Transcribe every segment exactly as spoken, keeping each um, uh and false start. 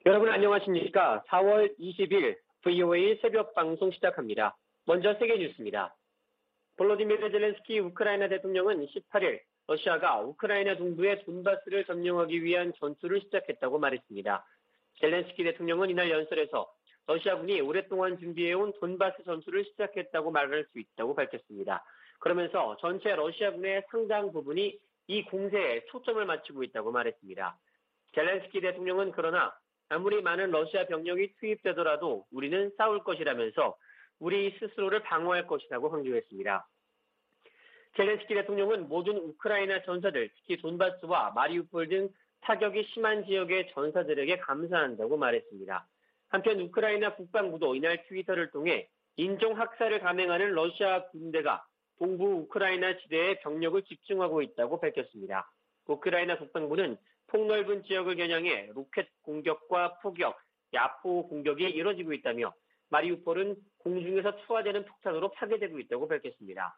여러분 안녕하십니까? 사월 이십일 브이오에이 새벽 방송 시작합니다. 먼저 세계 뉴스입니다. 볼로디미르 젤렌스키 우크라이나 대통령은 십팔일 러시아가 우크라이나 동부의 돈바스를 점령하기 위한 전투를 시작했다고 말했습니다. 젤렌스키 대통령은 이날 연설에서 러시아군이 오랫동안 준비해온 돈바스 전투를 시작했다고 말할 수 있다고 밝혔습니다. 그러면서 전체 러시아군의 상당 부분이 이 공세에 초점을 맞추고 있다고 말했습니다. 젤렌스키 대통령은 그러나 아무리 많은 러시아 병력이 투입되더라도 우리는 싸울 것이라면서 우리 스스로를 방어할 것이라고 강조했습니다. 젤렌스키 대통령은 모든 우크라이나 전사들, 특히 돈바스와 마리우폴 등 타격이 심한 지역의 전사들에게 감사한다고 말했습니다. 한편 우크라이나 국방부도 이날 트위터를 통해 인종학살을 감행하는 러시아 군대가 동부 우크라이나 지대에 병력을 집중하고 있다고 밝혔습니다. 우크라이나 국방부는 폭넓은 지역을 겨냥해 로켓 공격과 포격, 야포 공격이 이뤄지고 있다며 마리우폴은 공중에서 투하되는 폭탄으로 파괴되고 있다고 밝혔습니다.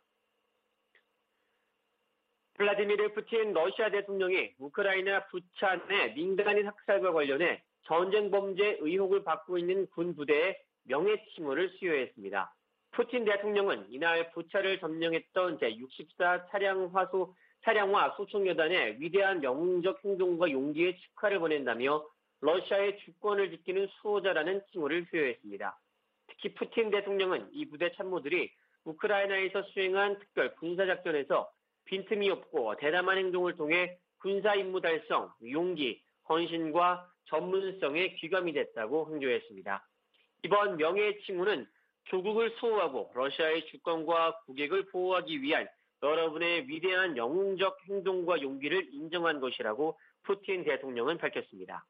블라디미르 푸틴 러시아 대통령이 우크라이나 부찬의 민간인 학살과 관련해 전쟁 범죄 의혹을 받고 있는 군 부대의 명예칭호를 수여했습니다. 푸틴 대통령은 이날 부차를 점령했던 제육십사 차량화소 차량화 소총여단의 위대한 영웅적 행동과 용기에 축하를 보낸다며 러시아의 주권을 지키는 수호자라는 칭호를 수여했습니다. 특히 푸틴 대통령은 이 부대 참모들이 우크라이나에서 수행한 특별 군사작전에서 빈틈이 없고 대담한 행동을 통해 군사 임무 달성, 용기, 헌신과 전문성에 귀감이 됐다고 강조했습니다. 이번 명예의 칭호는 조국을 수호하고 러시아의 주권과 국익을 보호하기 위한 여러분의 위대한 영웅적 행동과 용기를 인정한 것이라고 푸틴 대통령은 밝혔습니다.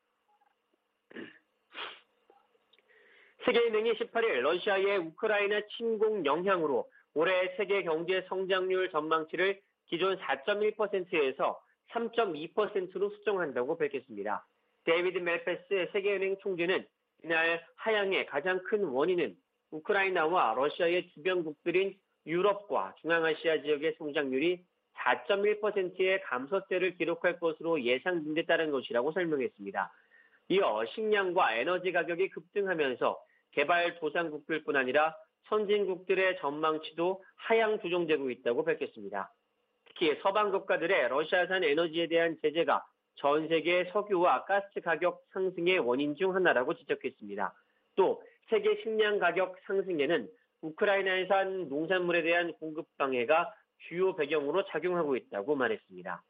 세계은행이 십팔일 러시아의 우크라이나 침공 영향으로 올해 세계 경제 성장률 전망치를 기존 사 점 일 퍼센트에서 삼 점 이 퍼센트로 수정한다고 밝혔습니다. 데이비드 멜페스 세계은행 총재는 이날 하향의 가장 큰 원인은 우크라이나와 러시아의 주변국들인 유럽과 중앙아시아 지역의 성장률이 사 점 일 퍼센트의 감소세를 기록할 것으로 예상된 데 따른 것이라고 설명했습니다. 이어 식량과 에너지 가격이 급등하면서 개발도상국들뿐 아니라 선진국들의 전망치도 하향 조정되고 있다고 밝혔습니다. 특히 서방 국가들의 러시아산 에너지에 대한 제재가 전 세계 석유와 가스 가격 상승의 원인 중 하나라고 지적했습니다. 또 세계 식량 가격 상승에는 우크라이나산 농산물에 대한 공급 방해가 주요 배경으로 작용하고 있다고 말했습니다.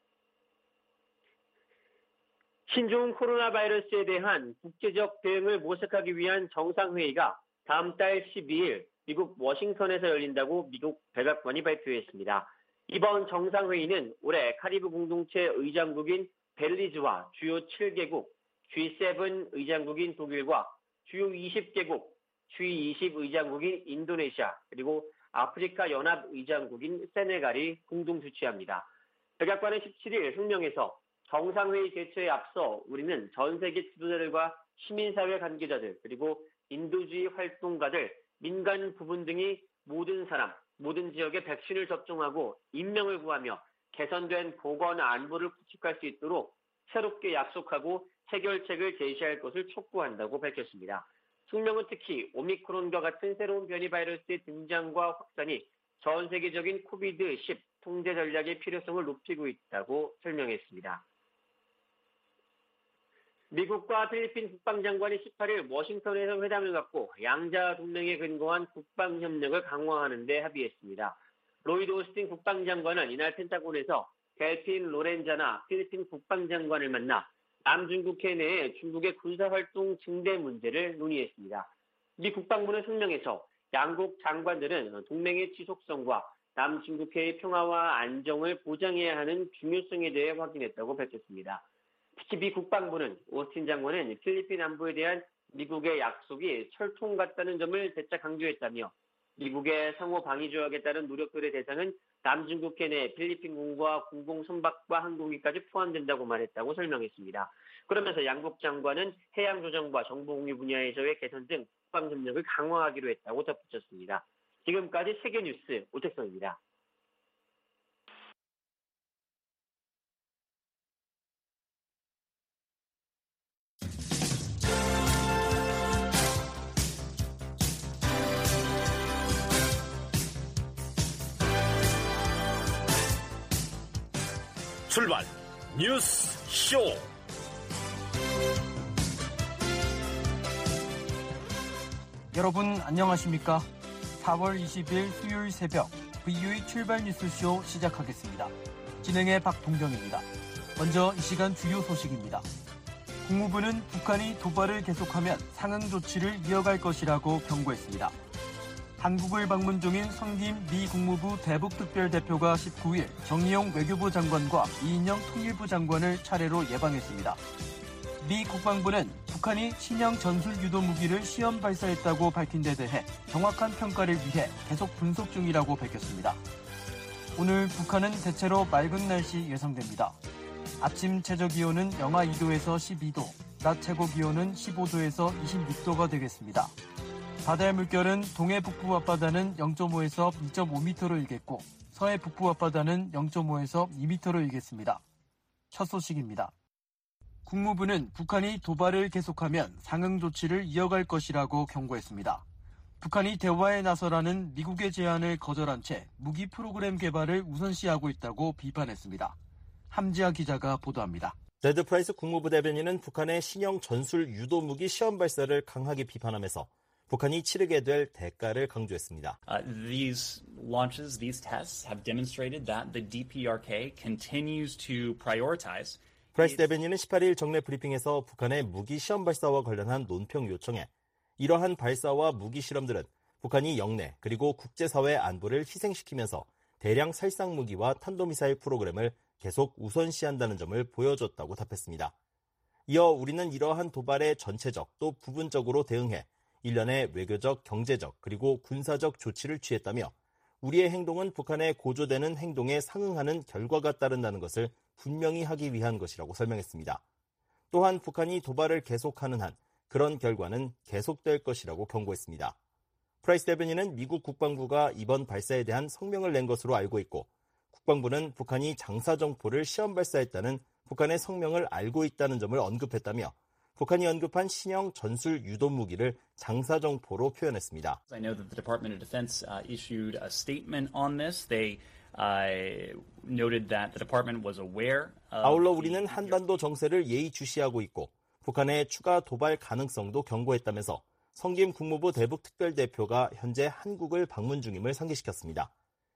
신종 코로나 바이러스에 대한 국제적 대응을 모색하기 위한 정상회의가 다음 달 십이일 미국 워싱턴에서 열린다고 미국 백악관이 발표했습니다. 이번 정상회의는 올해 카리브 공동체 의장국인 벨리즈와 주요 칠 개국, 지 세븐 의장국인 독일과 주요 이십 개국, 지 이십 의장국인 인도네시아, 그리고 아프리카 연합 의장국인 세네갈이 공동 주최합니다. 백악관은 십칠일 성명에서 정상회의 개최에 앞서 우리는 전 세계 지도자들과 시민사회 관계자들, 그리고 인도주의 활동가들, 민간 부분 등이 모든 사람, 모든 지역에 백신을 접종하고 인명을 구하며 개선된 보건 안보를 구축할 수 있도록 새롭게 약속하고 해결책을 제시할 것을 촉구한다고 밝혔습니다. 성명은 특히 오미크론과 같은 새로운 변이 바이러스의 등장과 확산이 전 세계적인 코비드 십 통제 전략의 필요성을 높이고 있다고 설명했습니다. 미국과 필리핀 국방장관이 십팔일 워싱턴에서 회담을 갖고 양자 동맹에 근거한 국방협력을 강화하는 데 합의했습니다. 로이드 오스틴 국방장관은 이날 펜타곤에서 델핀 로렌자나 필리핀 국방장관을 만나 남중국해 내에 중국의 군사활동 증대 문제를 논의했습니다. 미 국방부는 성명에서 양국 장관들은 동맹의 지속성과 남중국해의 평화와 안정을 보장해야 하는 중요성에 대해 확인했다고 밝혔습니다. 특히 미 국방부는 오스틴 장관은 필리핀 안보에 대한 미국의 약속이 철통 같다는 점을 재차 강조했다며 미국의 상호 방위 조약에 따른 노력들의 대상은 남중국해 내 필리핀군과 공공선박과 항공기까지 포함된다고 말했다고 설명했습니다. 그러면서 양국 장관은 해양조정과 정보공유 분야에서의 개선 등 국방협력을 강화하기로 했다고 덧붙였습니다. 지금까지 세계뉴스 오택성입니다. 출발 뉴스 쇼. 여러분 안녕하십니까? 사월 이십일 수요일 새벽 브이오에이 출발 뉴스쇼 시작하겠습니다. 진행의 박동정입니다. 먼저 이 시간 주요 소식입니다. 국무부는 북한이 도발을 계속하면 상응 조치를 이어갈 것이라고 경고했습니다. 한국을 방문 중인 성김 미 국무부 대북특별대표가 십구일 정의용 외교부 장관과 이인영 통일부 장관을 차례로 예방했습니다. 미 국방부는 북한이 신형 전술 유도 무기를 시험 발사했다고 밝힌 데 대해 정확한 평가를 위해 계속 분석 중이라고 밝혔습니다. 오늘 북한은 대체로 맑은 날씨 예상됩니다. 아침 최저기온은 영하 이도에서 십이도, 낮 최고기온은 십오도에서 이십육도가 되겠습니다. 바다의 물결은 동해 북부 앞바다는 영점오에서 이점오미터로 일겠고 서해 북부 앞바다는 영점오에서 이미터로 일겠습니다. 첫 소식입니다. 국무부는 북한이 도발을 계속하면 상응 조치를 이어갈 것이라고 경고했습니다. 북한이 대화에 나서라는 미국의 제안을 거절한 채 무기 프로그램 개발을 우선시하고 있다고 비판했습니다. 함지아 기자가 보도합니다. 레드 프라이스 국무부 대변인은 북한의 신형 전술 유도 무기 시험 발사를 강하게 비판하면서 북한이 치르게 될 대가를 강조했습니다. Uh, these launches, these tests have demonstrated that the 디피아르케이 continues to prioritize. 프라이스 대변인은 십팔일 정례 브리핑에서 북한의 무기 시험 발사와 관련한 논평 요청에 이러한 발사와 무기 실험들은 북한이 영내 그리고 국제사회 안보를 희생시키면서 대량 살상 무기와 탄도미사일 프로그램을 계속 우선시한다는 점을 보여줬다고 답했습니다. 이어 우리는 이러한 도발에 전체적 또 부분적으로 대응해 일련의 외교적, 경제적 그리고 군사적 조치를 취했다며 우리의 행동은 북한의 고조되는 행동에 상응하는 결과가 따른다는 것을 분명히 하기 위한 것이라고 설명했습니다. 또한 북한이 도발을 계속하는 한 그런 결과는 계속될 것이라고 경고했습니다. 프라이스 대변인은 미국 국방부가 이번 발사에 대한 성명을 낸 것으로 알고 있고 국방부는 북한이 장사정포를 시험 발사했다는 북한의 성명을 알고 있다는 점을 언급했다며 북한이 언급한 신형 전술 유도 무기를 장사정포로 표현했습니다. I know that the Department of Defense uh, issued a statement on this. They uh, noted that the department was aware. Of 아울러 우리는 한반도 정세를 예의주시하고 있고 북한의 추가 도발 가능성도 경고했다면서 성김 국무부 대북특별대표가 현재 한국을 방문 중임을 상기시켰습니다.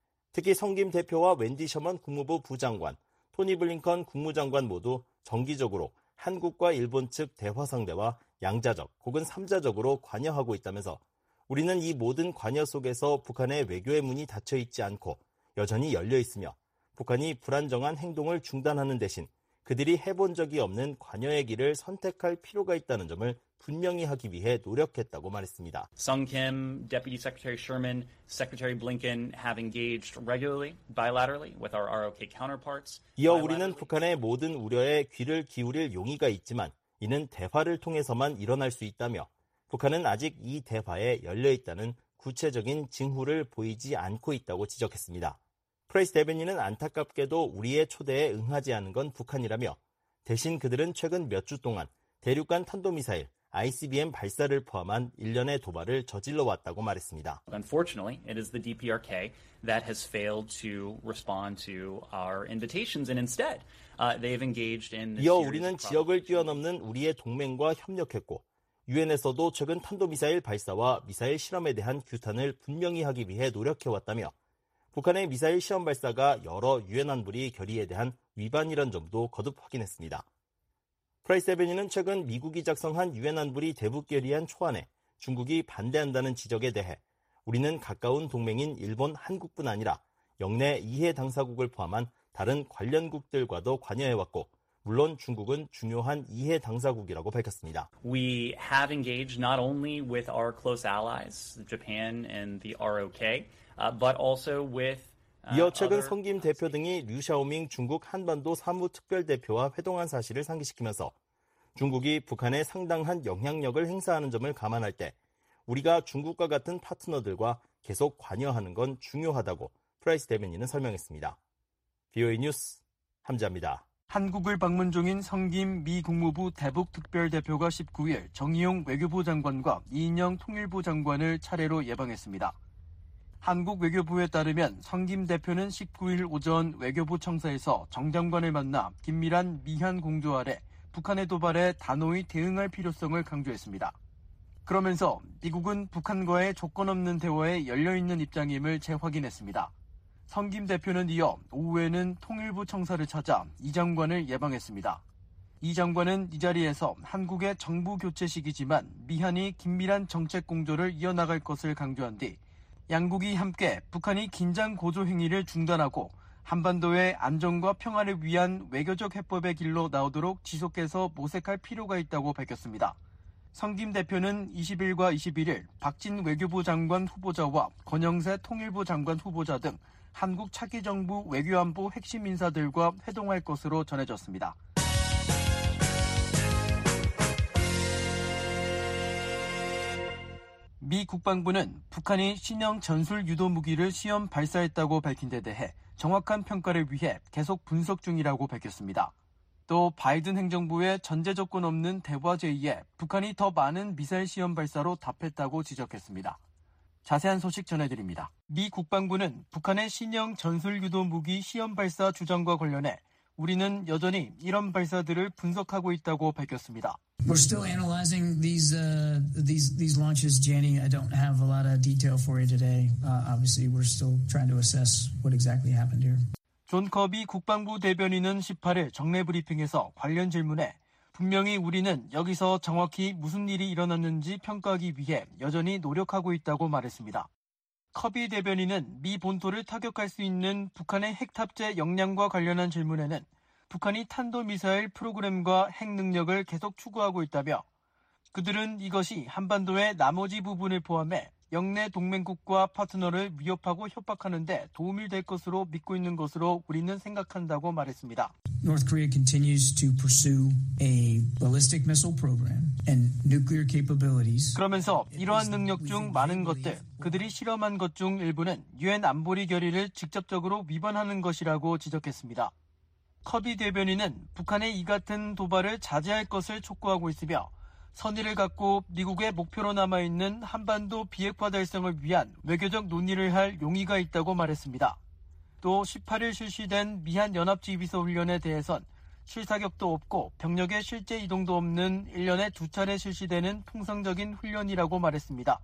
특히 성김 대표와 웬디 셔먼 국무부 부장관, 토니 블링컨 국무장관 모두 정기적으로 한국과 일본 측 대화 상대와 양자적 혹은 삼자적으로 관여하고 있다면서 우리는 이 모든 관여 속에서 북한의 외교의 문이 닫혀 있지 않고 여전히 열려 있으며 북한이 불안정한 행동을 중단하는 대신 그들이 해본 적이 없는 관여의 길을 선택할 필요가 있다는 점을 분명히 하기 위해 노력했다고 말했습니다. Sung Kim, Deputy Secretary Sherman, Secretary Blinken have engaged regularly, bilaterally with our 알오케이 counterparts. 이어 우리는 북한의 모든 우려에 귀를 기울일 용의가 있지만 이는 대화를 통해서만 일어날 수 있다며 북한은 아직 이 대화에 열려 있다는 구체적인 징후를 보이지 않고 있다고 지적했습니다. 프라이스 대변인은 안타깝게도 우리의 초대에 응하지 않은 건 북한이라며 대신 그들은 최근 몇 주 동안 대륙간 탄도미사일 아이씨비엠 발사를 포함한 일련의 도발을 저질러 왔다고 말했습니다. Unfortunately, it is the 디피아르케이 that has failed to respond to our invitations and instead uh, they've engaged in 이어 우리는 지역을 뛰어넘는 우리의 동맹과 협력했고 유엔에서도 최근 탄도미사일 발사와 미사일 실험에 대한 규탄을 분명히 하기 위해 노력해왔다며 북한의 미사일 시험 발사가 여러 유엔 안보리 결의에 대한 위반이란 점도 거듭 확인했습니다. 프라이스 대변인은 최근 미국이 작성한 유엔 안보리 대북 결의안 초안에 중국이 반대한다는 지적에 대해 우리는 가까운 동맹인 일본, 한국뿐 아니라 영내 이해 당사국을 포함한 다른 관련국들과도 관여해왔고 물론 중국은 중요한 이해 당사국이라고 밝혔습니다. We have engaged not only with our close allies, Japan and the 알오케이, uh, but also with uh, 이어 최근 other... 성김 대표 등이 류샤오밍 중국 한반도 사무특별대표와 회동한 사실을 상기시키면서 중국이 북한에 상당한 영향력을 행사하는 점을 감안할 때 우리가 중국과 같은 파트너들과 계속 관여하는 건 중요하다고 프라이스 대변인은 설명했습니다. 브이오에이 뉴스 함지아입니다. 한국을 방문 중인 성김 미 국무부 대북특별대표가 십구일 정의용 외교부 장관과 이인영 통일부 장관을 차례로 예방했습니다. 한국 외교부에 따르면 성 김 대표는 십구일 오전 외교부 청사에서 정 장관을 만나 긴밀한 미한 공조 아래 북한의 도발에 단호히 대응할 필요성을 강조했습니다. 그러면서 미국은 북한과의 조건 없는 대화에 열려있는 입장임을 재확인했습니다. 성 김 대표는 이어 오후에는 통일부 청사를 찾아 이 장관을 예방했습니다. 이 장관은 이 자리에서 한국의 정부 교체 시기지만 미한이 긴밀한 정책 공조를 이어나갈 것을 강조한 뒤 양국이 함께 북한이 긴장 고조 행위를 중단하고 한반도의 안정과 평화를 위한 외교적 해법의 길로 나오도록 지속해서 모색할 필요가 있다고 밝혔습니다. 성 김 대표는 이십일과 이십일일 박진 외교부 장관 후보자와 권영세 통일부 장관 후보자 등 한국 차기 정부 외교안보 핵심 인사들과 회동할 것으로 전해졌습니다. 미 국방부는 북한이 신형 전술 유도 무기를 시험 발사했다고 밝힌 데 대해 정확한 평가를 위해 계속 분석 중이라고 밝혔습니다. 또 바이든 행정부의 전제 조건 없는 대화 제의에 북한이 더 많은 미사일 시험 발사로 답했다고 지적했습니다. 자세한 소식 전해드립니다. 미 국방부는 북한의 신형 전술 유도 무기 시험 발사 주장과 관련해 우리는 여전히 이런 발사들을 분석하고 있다고 밝혔습니다. We're still analyzing these uh, these these launches, Jenny. I don't have a lot of detail for you today. Uh, obviously, we're still trying to assess what exactly happened here. 존 커비 국방부 대변인은 십팔일 정례 브리핑에서 관련 질문에 분명히 우리는 여기서 정확히 무슨 일이 일어났는지 평가하기 위해 여전히 노력하고 있다고 말했습니다. 커비 대변인은 미 본토를 타격할 수 있는 북한의 핵 탑재 역량과 관련한 질문에는 북한이 탄도미사일 프로그램과 핵 능력을 계속 추구하고 있다며 그들은 이것이 한반도의 나머지 부분을 포함해 영내 동맹국과 파트너를 위협하고 협박하는 데 도움이 될 것으로 믿고 있는 것으로 우리는 생각한다고 말했습니다. North Korea continues to pursue a ballistic missile program and nuclear capabilities. 그러면서 이러한 능력 중 많은 것들, 그들이 실험한 것 중 일부는 유엔 안보리 결의를 직접적으로 위반하는 것이라고 지적했습니다. 커비 대변인은 북한의 이 같은 도발을 자제할 것을 촉구하고 있으며 선의를 갖고 미국의 목표로 남아있는 한반도 비핵화 달성을 위한 외교적 논의를 할 용의가 있다고 말했습니다. 또 십팔일 실시된 미한 연합지휘소 훈련에 대해선 실사격도 없고 병력의 실제 이동도 없는 일 년에 두 차례 실시되는 통상적인 훈련이라고 말했습니다.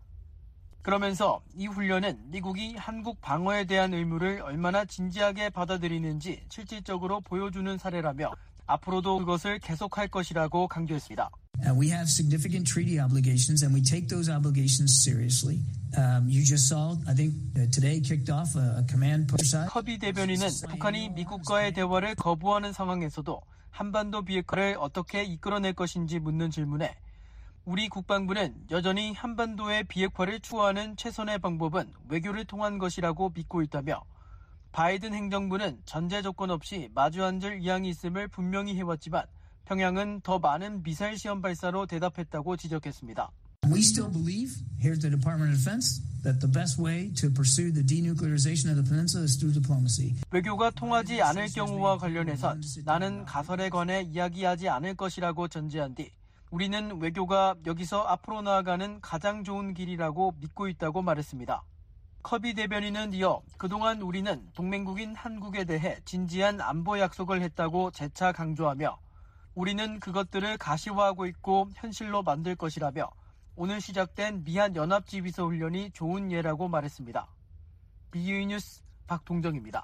그러면서 이 훈련은 미국이 한국 방어에 대한 의무를 얼마나 진지하게 받아들이는지 실질적으로 보여주는 사례라며 앞으로도 그것을 계속할 것이라고 강조했습니다. Uh, we have significant treaty obligations, and we take those obligations seriously. Um, you just saw, I think, uh, today kicked off a, a command push. 커비 대변인은 북한이 미국과의 대화를 거부하는 상황에서도 한반도 비핵화를 어떻게 이끌어낼 것인지 묻는 질문에 우리 국방부는 여전히 한반도의 비핵화를 추구하는 최선의 방법은 외교를 통한 것이라고 믿고 있다며 바이든 행정부는 전제 조건 없이 마주 앉을 의향이 있음을 분명히 해왔지만 평양은 더 많은 미사일 시험 발사로 대답했다고 지적했습니다. We still believe here at the Department of Defense that the best way to pursue the denuclearization of the peninsula is through diplomacy. 외교가 통하지 않을 경우와 관련해선 나는 가설에 관해 이야기하지 않을 것이라고 전제한 뒤 우리는 외교가 여기서 앞으로 나아가는 가장 좋은 길이라고 믿고 있다고 말했습니다. 커비 대변인은 이어 그동안 우리는 동맹국인 한국에 대해 진지한 안보 약속을 했다고 재차 강조하며 우리는 그것들을 가시화하고 있고 현실로 만들 것이라며 오늘 시작된 미한 연합지휘소 훈련이 좋은 예라고 말했습니다. 비유이 뉴스 박동정입니다.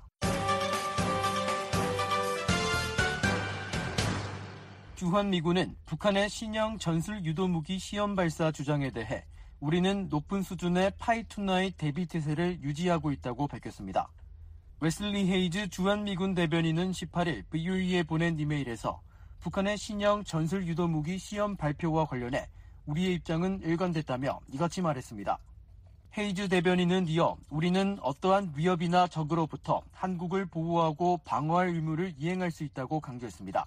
주한미군은 북한의 신형 전술 유도무기 시험 발사 주장에 대해 우리는 높은 수준의 파이투나잇 대비 태세를 유지하고 있다고 밝혔습니다. 웨슬리 헤이즈 주한미군 대변인은 십팔일 비유이에 보낸 이메일에서 북한의 신형 전술 유도무기 시험 발표와 관련해 우리의 입장은 일관됐다며 이같이 말했습니다. 헤이즈 대변인은 이어 우리는 어떠한 위협이나 적으로부터 한국을 보호하고 방어할 의무를 이행할 수 있다고 강조했습니다.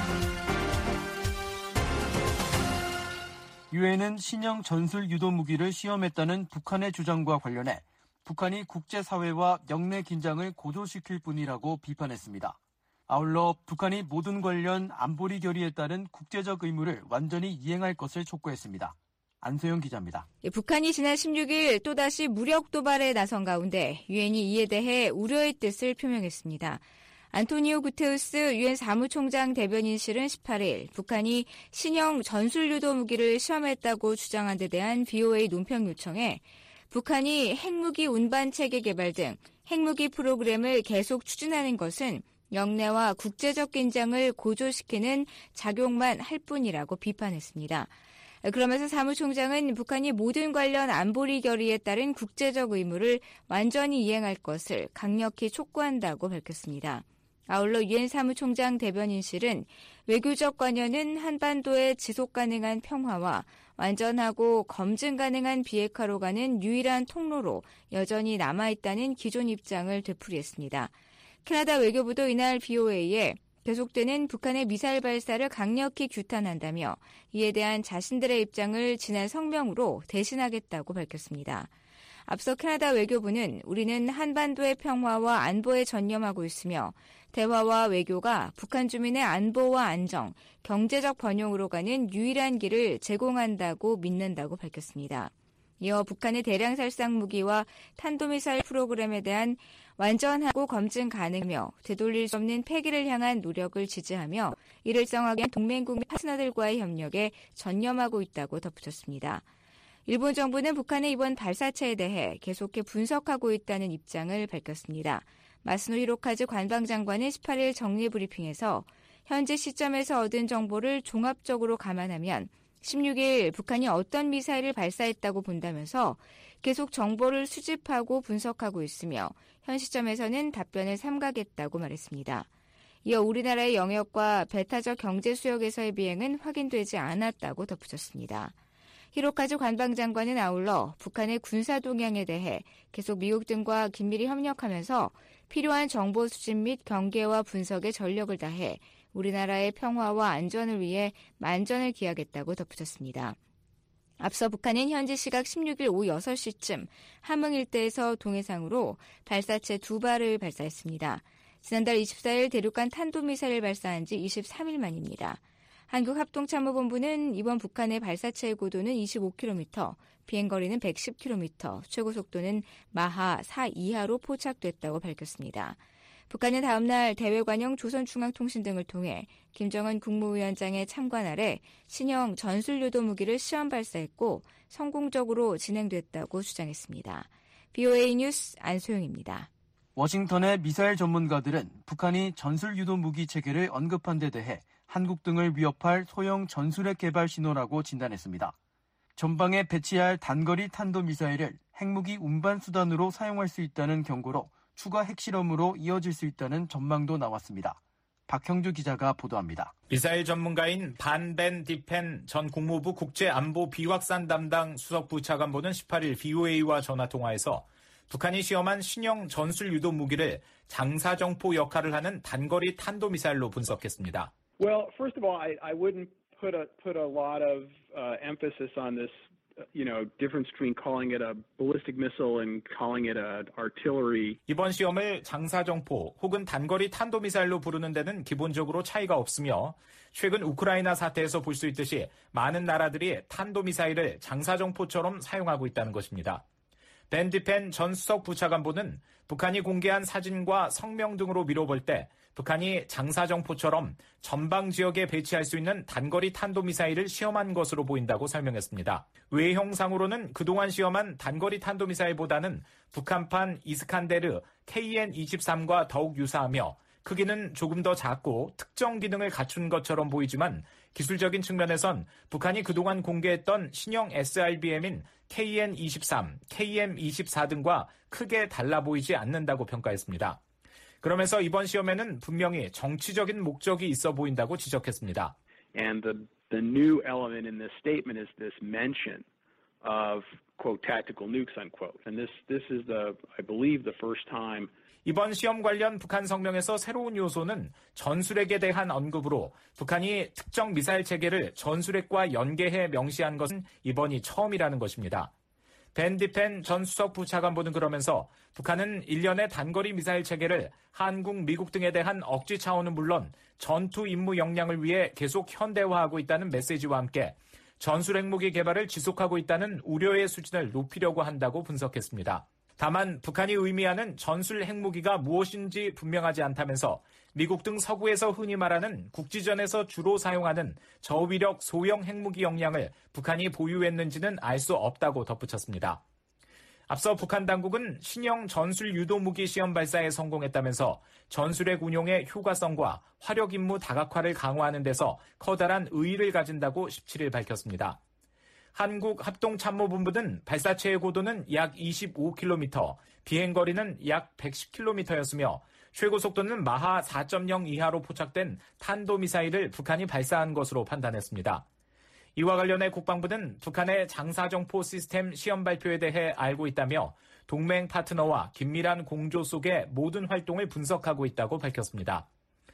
유엔은 신형 전술 유도무기를 시험했다는 북한의 주장과 관련해 북한이 국제사회와 영내 긴장을 고조시킬 뿐이라고 비판했습니다. 아울러 북한이 모든 관련 안보리 결의에 따른 국제적 의무를 완전히 이행할 것을 촉구했습니다. 안소영 기자입니다. 북한이 지난 십육 일 또다시 무력 도발에 나선 가운데 유엔이 이에 대해 우려의 뜻을 표명했습니다. 안토니오 구테우스 유엔 사무총장 대변인실은 십팔 일 북한이 신형 전술유도 무기를 시험했다고 주장한 데 대한 브이오에이 논평 요청에 북한이 핵무기 운반 체계 개발 등 핵무기 프로그램을 계속 추진하는 것은 영내와 국제적 긴장을 고조시키는 작용만 할 뿐이라고 비판했습니다. 그러면서 사무총장은 북한이 모든 관련 안보리 결의에 따른 국제적 의무를 완전히 이행할 것을 강력히 촉구한다고 밝혔습니다. 아울러 유엔 사무총장 대변인실은 외교적 관여는 한반도의 지속 가능한 평화와 완전하고 검증 가능한 비핵화로 가는 유일한 통로로 여전히 남아있다는 기존 입장을 되풀이했습니다. 캐나다 외교부도 이날 브이오에이에 계속되는 북한의 미사일 발사를 강력히 규탄한다며 이에 대한 자신들의 입장을 지난 성명으로 대신하겠다고 밝혔습니다. 앞서 캐나다 외교부는 우리는 한반도의 평화와 안보에 전념하고 있으며 대화와 외교가 북한 주민의 안보와 안정, 경제적 번영으로 가는 유일한 길을 제공한다고 믿는다고 밝혔습니다. 이어 북한의 대량 살상 무기와 탄도미사일 프로그램에 대한 완전하고 검증 가능하며 되돌릴 수 없는 폐기를 향한 노력을 지지하며 이를 성하게 한 동맹국민 파트너들과의 협력에 전념하고 있다고 덧붙였습니다. 일본 정부는 북한의 이번 발사체에 대해 계속해 분석하고 있다는 입장을 밝혔습니다. 마스노 히로카즈 관방장관은 십팔 일 정례 브리핑에서 현재 시점에서 얻은 정보를 종합적으로 감안하면 십육 일 북한이 어떤 미사일을 발사했다고 본다면서 계속 정보를 수집하고 분석하고 있으며 현 시점에서는 답변을 삼가겠다고 말했습니다. 이어 우리나라의 영역과 배타적 경제 수역에서의 비행은 확인되지 않았다고 덧붙였습니다. 히로카즈 관방장관은 아울러 북한의 군사 동향에 대해 계속 미국 등과 긴밀히 협력하면서 필요한 정보 수집 및 경계와 분석에 전력을 다해 우리나라의 평화와 안전을 위해 만전을 기하겠다고 덧붙였습니다. 앞서 북한은 현지 시각 십육 일 오후 여섯 시쯤 함흥 일대에서 동해상으로 발사체 두 발을 발사했습니다. 지난달 이십사 일 대륙간 탄도미사일을 발사한 지 이십삼 일 만입니다. 한국합동참모본부는 이번 북한의 발사체의 고도는 이십오 킬로미터, 비행거리는 백십 킬로미터, 최고속도는 마하 사 이하로 포착됐다고 밝혔습니다. 북한은 다음 날 대외관영 조선중앙통신 등을 통해 김정은 국무위원장의 참관 아래 신형 전술유도 무기를 시험 발사했고 성공적으로 진행됐다고 주장했습니다. 브이오에이 뉴스 안소영입니다. 워싱턴의 미사일 전문가들은 북한이 전술유도 무기 체계를 언급한 데 대해 한국 등을 위협할 소형 전술핵 개발 신호라고 진단했습니다. 전방에 배치할 단거리 탄도미사일을 핵무기 운반 수단으로 사용할 수 있다는 경고로 추가 핵실험으로 이어질 수 있다는 전망도 나왔습니다. 박형주 기자가 보도합니다. 미사일 전문가인 반 벤 디펜 전 국무부 국제안보 비확산 담당 수석부차관보는 십팔 일 브이오에이와 전화통화에서 북한이 시험한 신형 전술 유도 무기를 장사정포 역할을 하는 단거리 탄도미사일로 분석했습니다. Well, first of all, I, I wouldn't put a put a lot of uh, emphasis on this, you know, difference between calling it a ballistic missile and calling it a artillery. 이번 시험을 장사정포 혹은 단거리 탄도미사일로 부르는 데는 기본적으로 차이가 없으며 최근 우크라이나 사태에서 볼 수 있듯이 많은 나라들이 탄도미사일을 장사정포처럼 사용하고 있다는 것입니다. 벤 디펜 전 수석 부차관보는 북한이 공개한 사진과 성명 등으로 미뤄볼 때 북한이 장사정포처럼 전방 지역에 배치할 수 있는 단거리 탄도미사일을 시험한 것으로 보인다고 설명했습니다. 외형상으로는 그동안 시험한 단거리 탄도미사일보다는 북한판 이스칸데르 케이엔 이십삼과 더욱 유사하며 크기는 조금 더 작고 특정 기능을 갖춘 것처럼 보이지만 기술적인 측면에선 북한이 그동안 공개했던 신형 에스알비엠인 케이엔 이십삼, 케이엠 이십사 등과 크게 달라 보이지 않는다고 평가했습니다. 그러면서 이번 시험에는 분명히 정치적인 목적이 있어 보인다고 지적했습니다. And the the new element in this statement is this mention of quote tactical nukes unquote. And this this is the I believe the first time 이번 시험 관련 북한 성명에서 새로운 요소는 전술핵에 대한 언급으로 북한이 특정 미사일 체계를 전술핵과 연계해 명시한 것은 이번이 처음이라는 것입니다. 벤 디펜 전 수석부 차관보는 그러면서 북한은 일련의 단거리 미사일 체계를 한국, 미국 등에 대한 억지 차원은 물론 전투 임무 역량을 위해 계속 현대화하고 있다는 메시지와 함께 전술 핵무기 개발을 지속하고 있다는 우려의 수준을 높이려고 한다고 분석했습니다. 다만 북한이 의미하는 전술 핵무기가 무엇인지 분명하지 않다면서 미국 등 서구에서 흔히 말하는 국지전에서 주로 사용하는 저위력 소형 핵무기 역량을 북한이 보유했는지는 알 수 없다고 덧붙였습니다. 앞서 북한 당국은 신형 전술 유도무기 시험 발사에 성공했다면서 전술핵 운용의 효과성과 화력 임무 다각화를 강화하는 데서 커다란 의의를 가진다고 십칠 일 밝혔습니다. 한국합동참모본부는 발사체의 고도는 약 이십오 킬로미터, 비행거리는 약 백십 킬로미터였으며 최고속도는 마하 사 점 영 이하로 포착된 탄도미사일을 북한이 발사한 것으로 판단했습니다. 이와 관련해 국방부는 북한의 장사정포 시스템 시험 발표에 대해 알고 있다며 동맹 파트너와 긴밀한 공조 속의 모든 활동을 분석하고 있다고 밝혔습니다.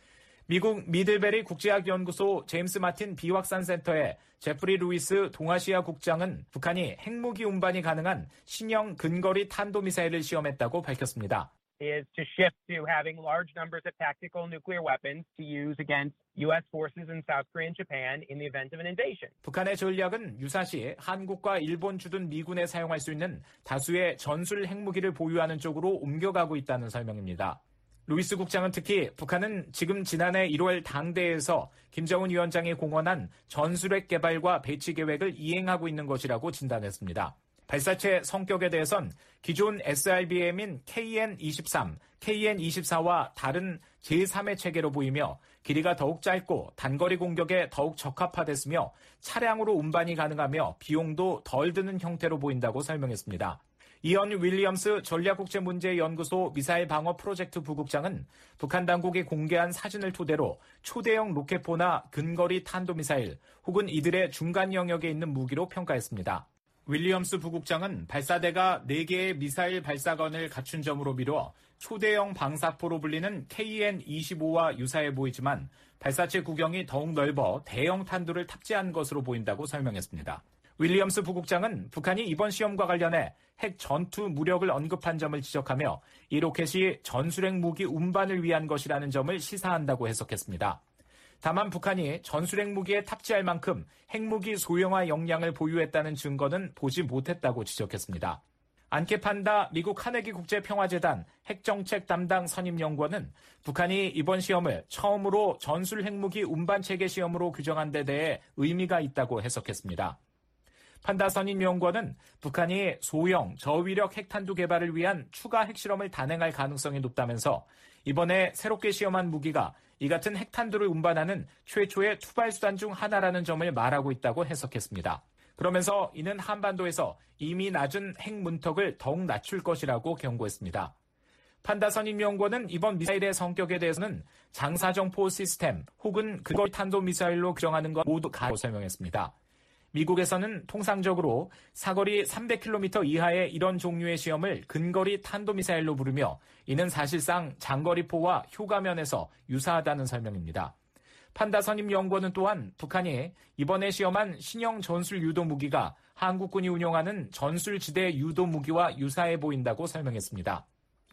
미국 미들베리 국제학연구소 제임스 마틴 비확산 센터의 제프리 루이스 동아시아 국장은 북한이 핵무기 운반이 가능한 신형 근거리 탄도미사일을 시험했다고 밝혔습니다. is to shift to having large numbers of tactical nuclear weapons to use against U S forces in South Korea and Japan in the event of an invasion. 북한의 전략은 유사시 한국과 일본 주둔 미군에 사용할 수 있는 다수의 전술 핵무기를 보유하는 쪽으로 옮겨가고 있다는 설명입니다. 루이스 국장은 특히 북한은 지금 지난해 일월 당대에서 김정은 위원장이 공언한 전술핵 개발과 배치 계획을 이행하고 있는 것이라고 진단했습니다. 발사체 성격에 대해선 기존 에스알비엠인 케이엔 이십삼, 케이엔 이십사와 다른 제삼의 체계로 보이며 길이가 더욱 짧고 단거리 공격에 더욱 적합화됐으며 차량으로 운반이 가능하며 비용도 덜 드는 형태로 보인다고 설명했습니다. 이언 윌리엄스 전략국제문제연구소 미사일 방어 프로젝트 부국장은 북한 당국이 공개한 사진을 토대로 초대형 로켓포나 근거리 탄도미사일 혹은 이들의 중간 영역에 있는 무기로 평가했습니다. 윌리엄스 부국장은 발사대가 네 개의 미사일 발사관을 갖춘 점으로 미뤄 초대형 방사포로 불리는 케이엔 이십오와 유사해 보이지만 발사체 구경이 더욱 넓어 대형 탄두를 탑재한 것으로 보인다고 설명했습니다. 윌리엄스 부국장은 북한이 이번 시험과 관련해 핵 전투 무력을 언급한 점을 지적하며 이 로켓이 전술핵 무기 운반을 위한 것이라는 점을 시사한다고 해석했습니다. 다만 북한이 전술핵 무기에 탑재할 만큼 핵무기 소형화 역량을 보유했다는 증거는 보지 못했다고 지적했습니다. 안케 판다 미국 카네기 국제평화재단 핵정책 담당 선임연구원은 북한이 이번 시험을 처음으로 전술 핵무기 운반 체계 시험으로 규정한 데 대해 의미가 있다고 해석했습니다. 판다 선임연구원은 북한이 소형 저위력 핵탄두 개발을 위한 추가 핵실험을 단행할 가능성이 높다면서 이번에 새롭게 시험한 무기가 이 같은 핵탄두를 운반하는 최초의 투발수단 중 하나라는 점을 말하고 있다고 해석했습니다. 그러면서 이는 한반도에서 이미 낮은 핵 문턱을 더욱 낮출 것이라고 경고했습니다. 판다 선임연구원은 이번 미사일의 성격에 대해서는 장사정포 시스템 혹은 근거리 탄도미사일로 규정하는 것 모두 가라고 설명했습니다. 미국에서는 통상적으로 사거리 삼백 킬로미터 이하의 이런 종류의 시험을 근거리 탄도미사일로 부르며 이는 사실상 장거리포와 효과면에서 유사하다는 설명입니다. 판다 선임연구원은 또한 북한이 이번에 시험한 신형 전술 유도 무기가 한국군이 운용하는 전술지대 유도 무기와 유사해 보인다고 설명했습니다.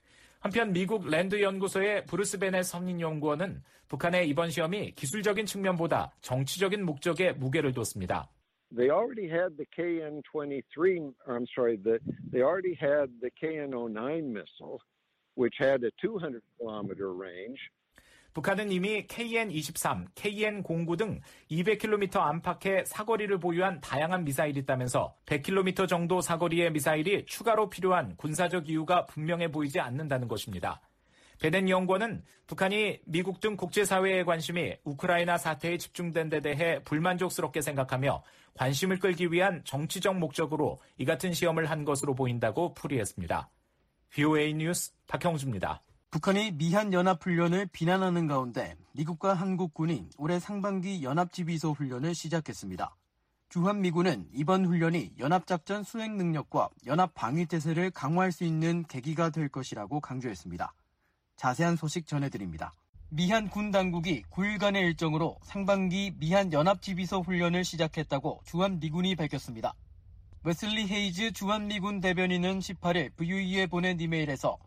한편 미국 랜드 연구소의 브루스 베넷 선임연구원은 북한의 이번 시험이 기술적인 측면보다 정치적인 목적에 무게를 뒀습니다. They already had the 케이엔 twenty-three, I'm sorry, the, they already had the 케이엔 oh nine missile, which had a two hundred kilometer range. 북한은 이미 케이엔 이십삼, 케이엔 공구 등 이백 킬로미터 안팎의 사거리를 보유한 다양한 미사일이 있다면서 백 킬로미터 정도 사거리의 미사일이 추가로 필요한 군사적 이유가 분명해 보이지 않는다는 것입니다. 베넷 연구원은 북한이 미국 등 국제사회의 관심이 우크라이나 사태에 집중된 데 대해 불만족스럽게 생각하며 관심을 끌기 위한 정치적 목적으로 이 같은 시험을 한 것으로 보인다고 풀이했습니다. 브이오에이 뉴스 박형주입니다. 북한이 미한 연합훈련을 비난하는 가운데 미국과 한국군이 올해 상반기 연합지휘소 훈련을 시작했습니다. 주한미군은 이번 훈련이 연합작전 수행 능력과 연합방위태세를 강화할 수 있는 계기가 될 것이라고 강조했습니다. 자세한 소식 전해드립니다. 미한 군 당국이 구 일간의 일정으로 상반기 미한 연합지휘소 훈련을 시작했다고 주한미군이 밝혔습니다. 웨슬리 헤이즈 주한미군 대변인은 십팔 일 브이오이에 보낸 이메일에서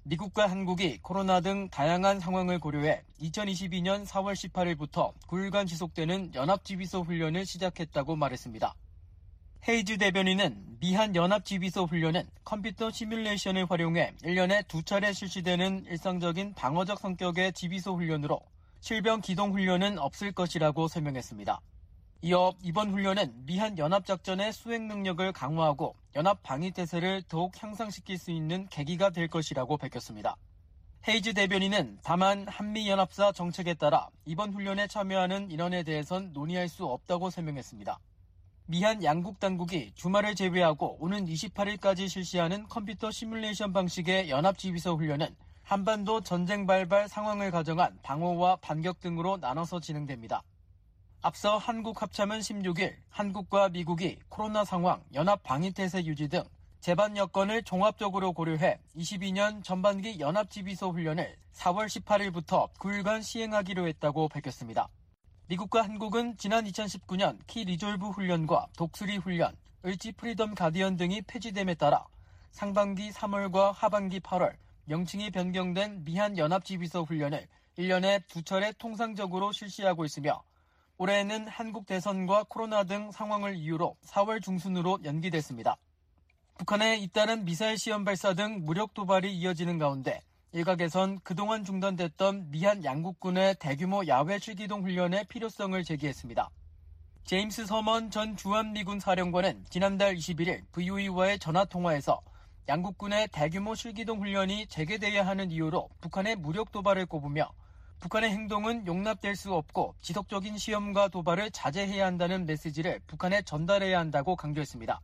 미국과 한국이 코로나 등 다양한 상황을 고려해 이천이십이 년 사월 십팔일부터 구일간 지속되는 연합지휘소 훈련을 시작했다고 말했습니다. 헤이즈 대변인은 미한 연합지휘소 훈련은 컴퓨터 시뮬레이션을 활용해 일 년에 두 차례 실시되는 일상적인 방어적 성격의 지휘소 훈련으로 실병 기동 훈련은 없을 것이라고 설명했습니다. 이어 이번 훈련은 미한 연합작전의 수행 능력을 강화하고 연합 방위태세를 더욱 향상시킬 수 있는 계기가 될 것이라고 밝혔습니다. 헤이즈 대변인은 다만 한미연합사 정책에 따라 이번 훈련에 참여하는 인원에 대해선 논의할 수 없다고 설명했습니다. 미한 양국 당국이 주말을 제외하고 오는 이십팔일까지 실시하는 컴퓨터 시뮬레이션 방식의 연합지휘소 훈련은 한반도 전쟁 발발 상황을 가정한 방어와 반격 등으로 나눠서 진행됩니다. 앞서 한국 합참은 십육일 한국과 미국이 코로나 상황, 연합 방위태세 유지 등 재반 여건을 종합적으로 고려해 이십이 년 전반기 연합지휘소 훈련을 사월 십팔일부터 구일간 시행하기로 했다고 밝혔습니다. 미국과 한국은 지난 이천십구 년 키 리졸브 훈련과 독수리 훈련, 을지 프리덤 가디언 등이 폐지됨에 따라 상반기 삼월과 하반기 팔월 명칭이 변경된 미한 연합지휘소 훈련을 일 년에 두 차례 통상적으로 실시하고 있으며 올해는 한국 대선과 코로나 등 상황을 이유로 사월 중순으로 연기됐습니다. 북한의 잇따른 미사일 시험 발사 등 무력 도발이 이어지는 가운데 일각에선 그동안 중단됐던 미한 양국군의 대규모 야외 출기동 훈련의 필요성을 제기했습니다. 제임스 서먼 전 주한미군 사령관은 지난달 이십일일 브이오이와의 전화통화에서 양국군의 대규모 출기동 훈련이 재개돼야 하는 이유로 북한의 무력 도발을 꼽으며 북한의 행동은 용납될 수 없고 지속적인 시험과 도발을 자제해야 한다는 메시지를 북한에 전달해야 한다고 강조했습니다.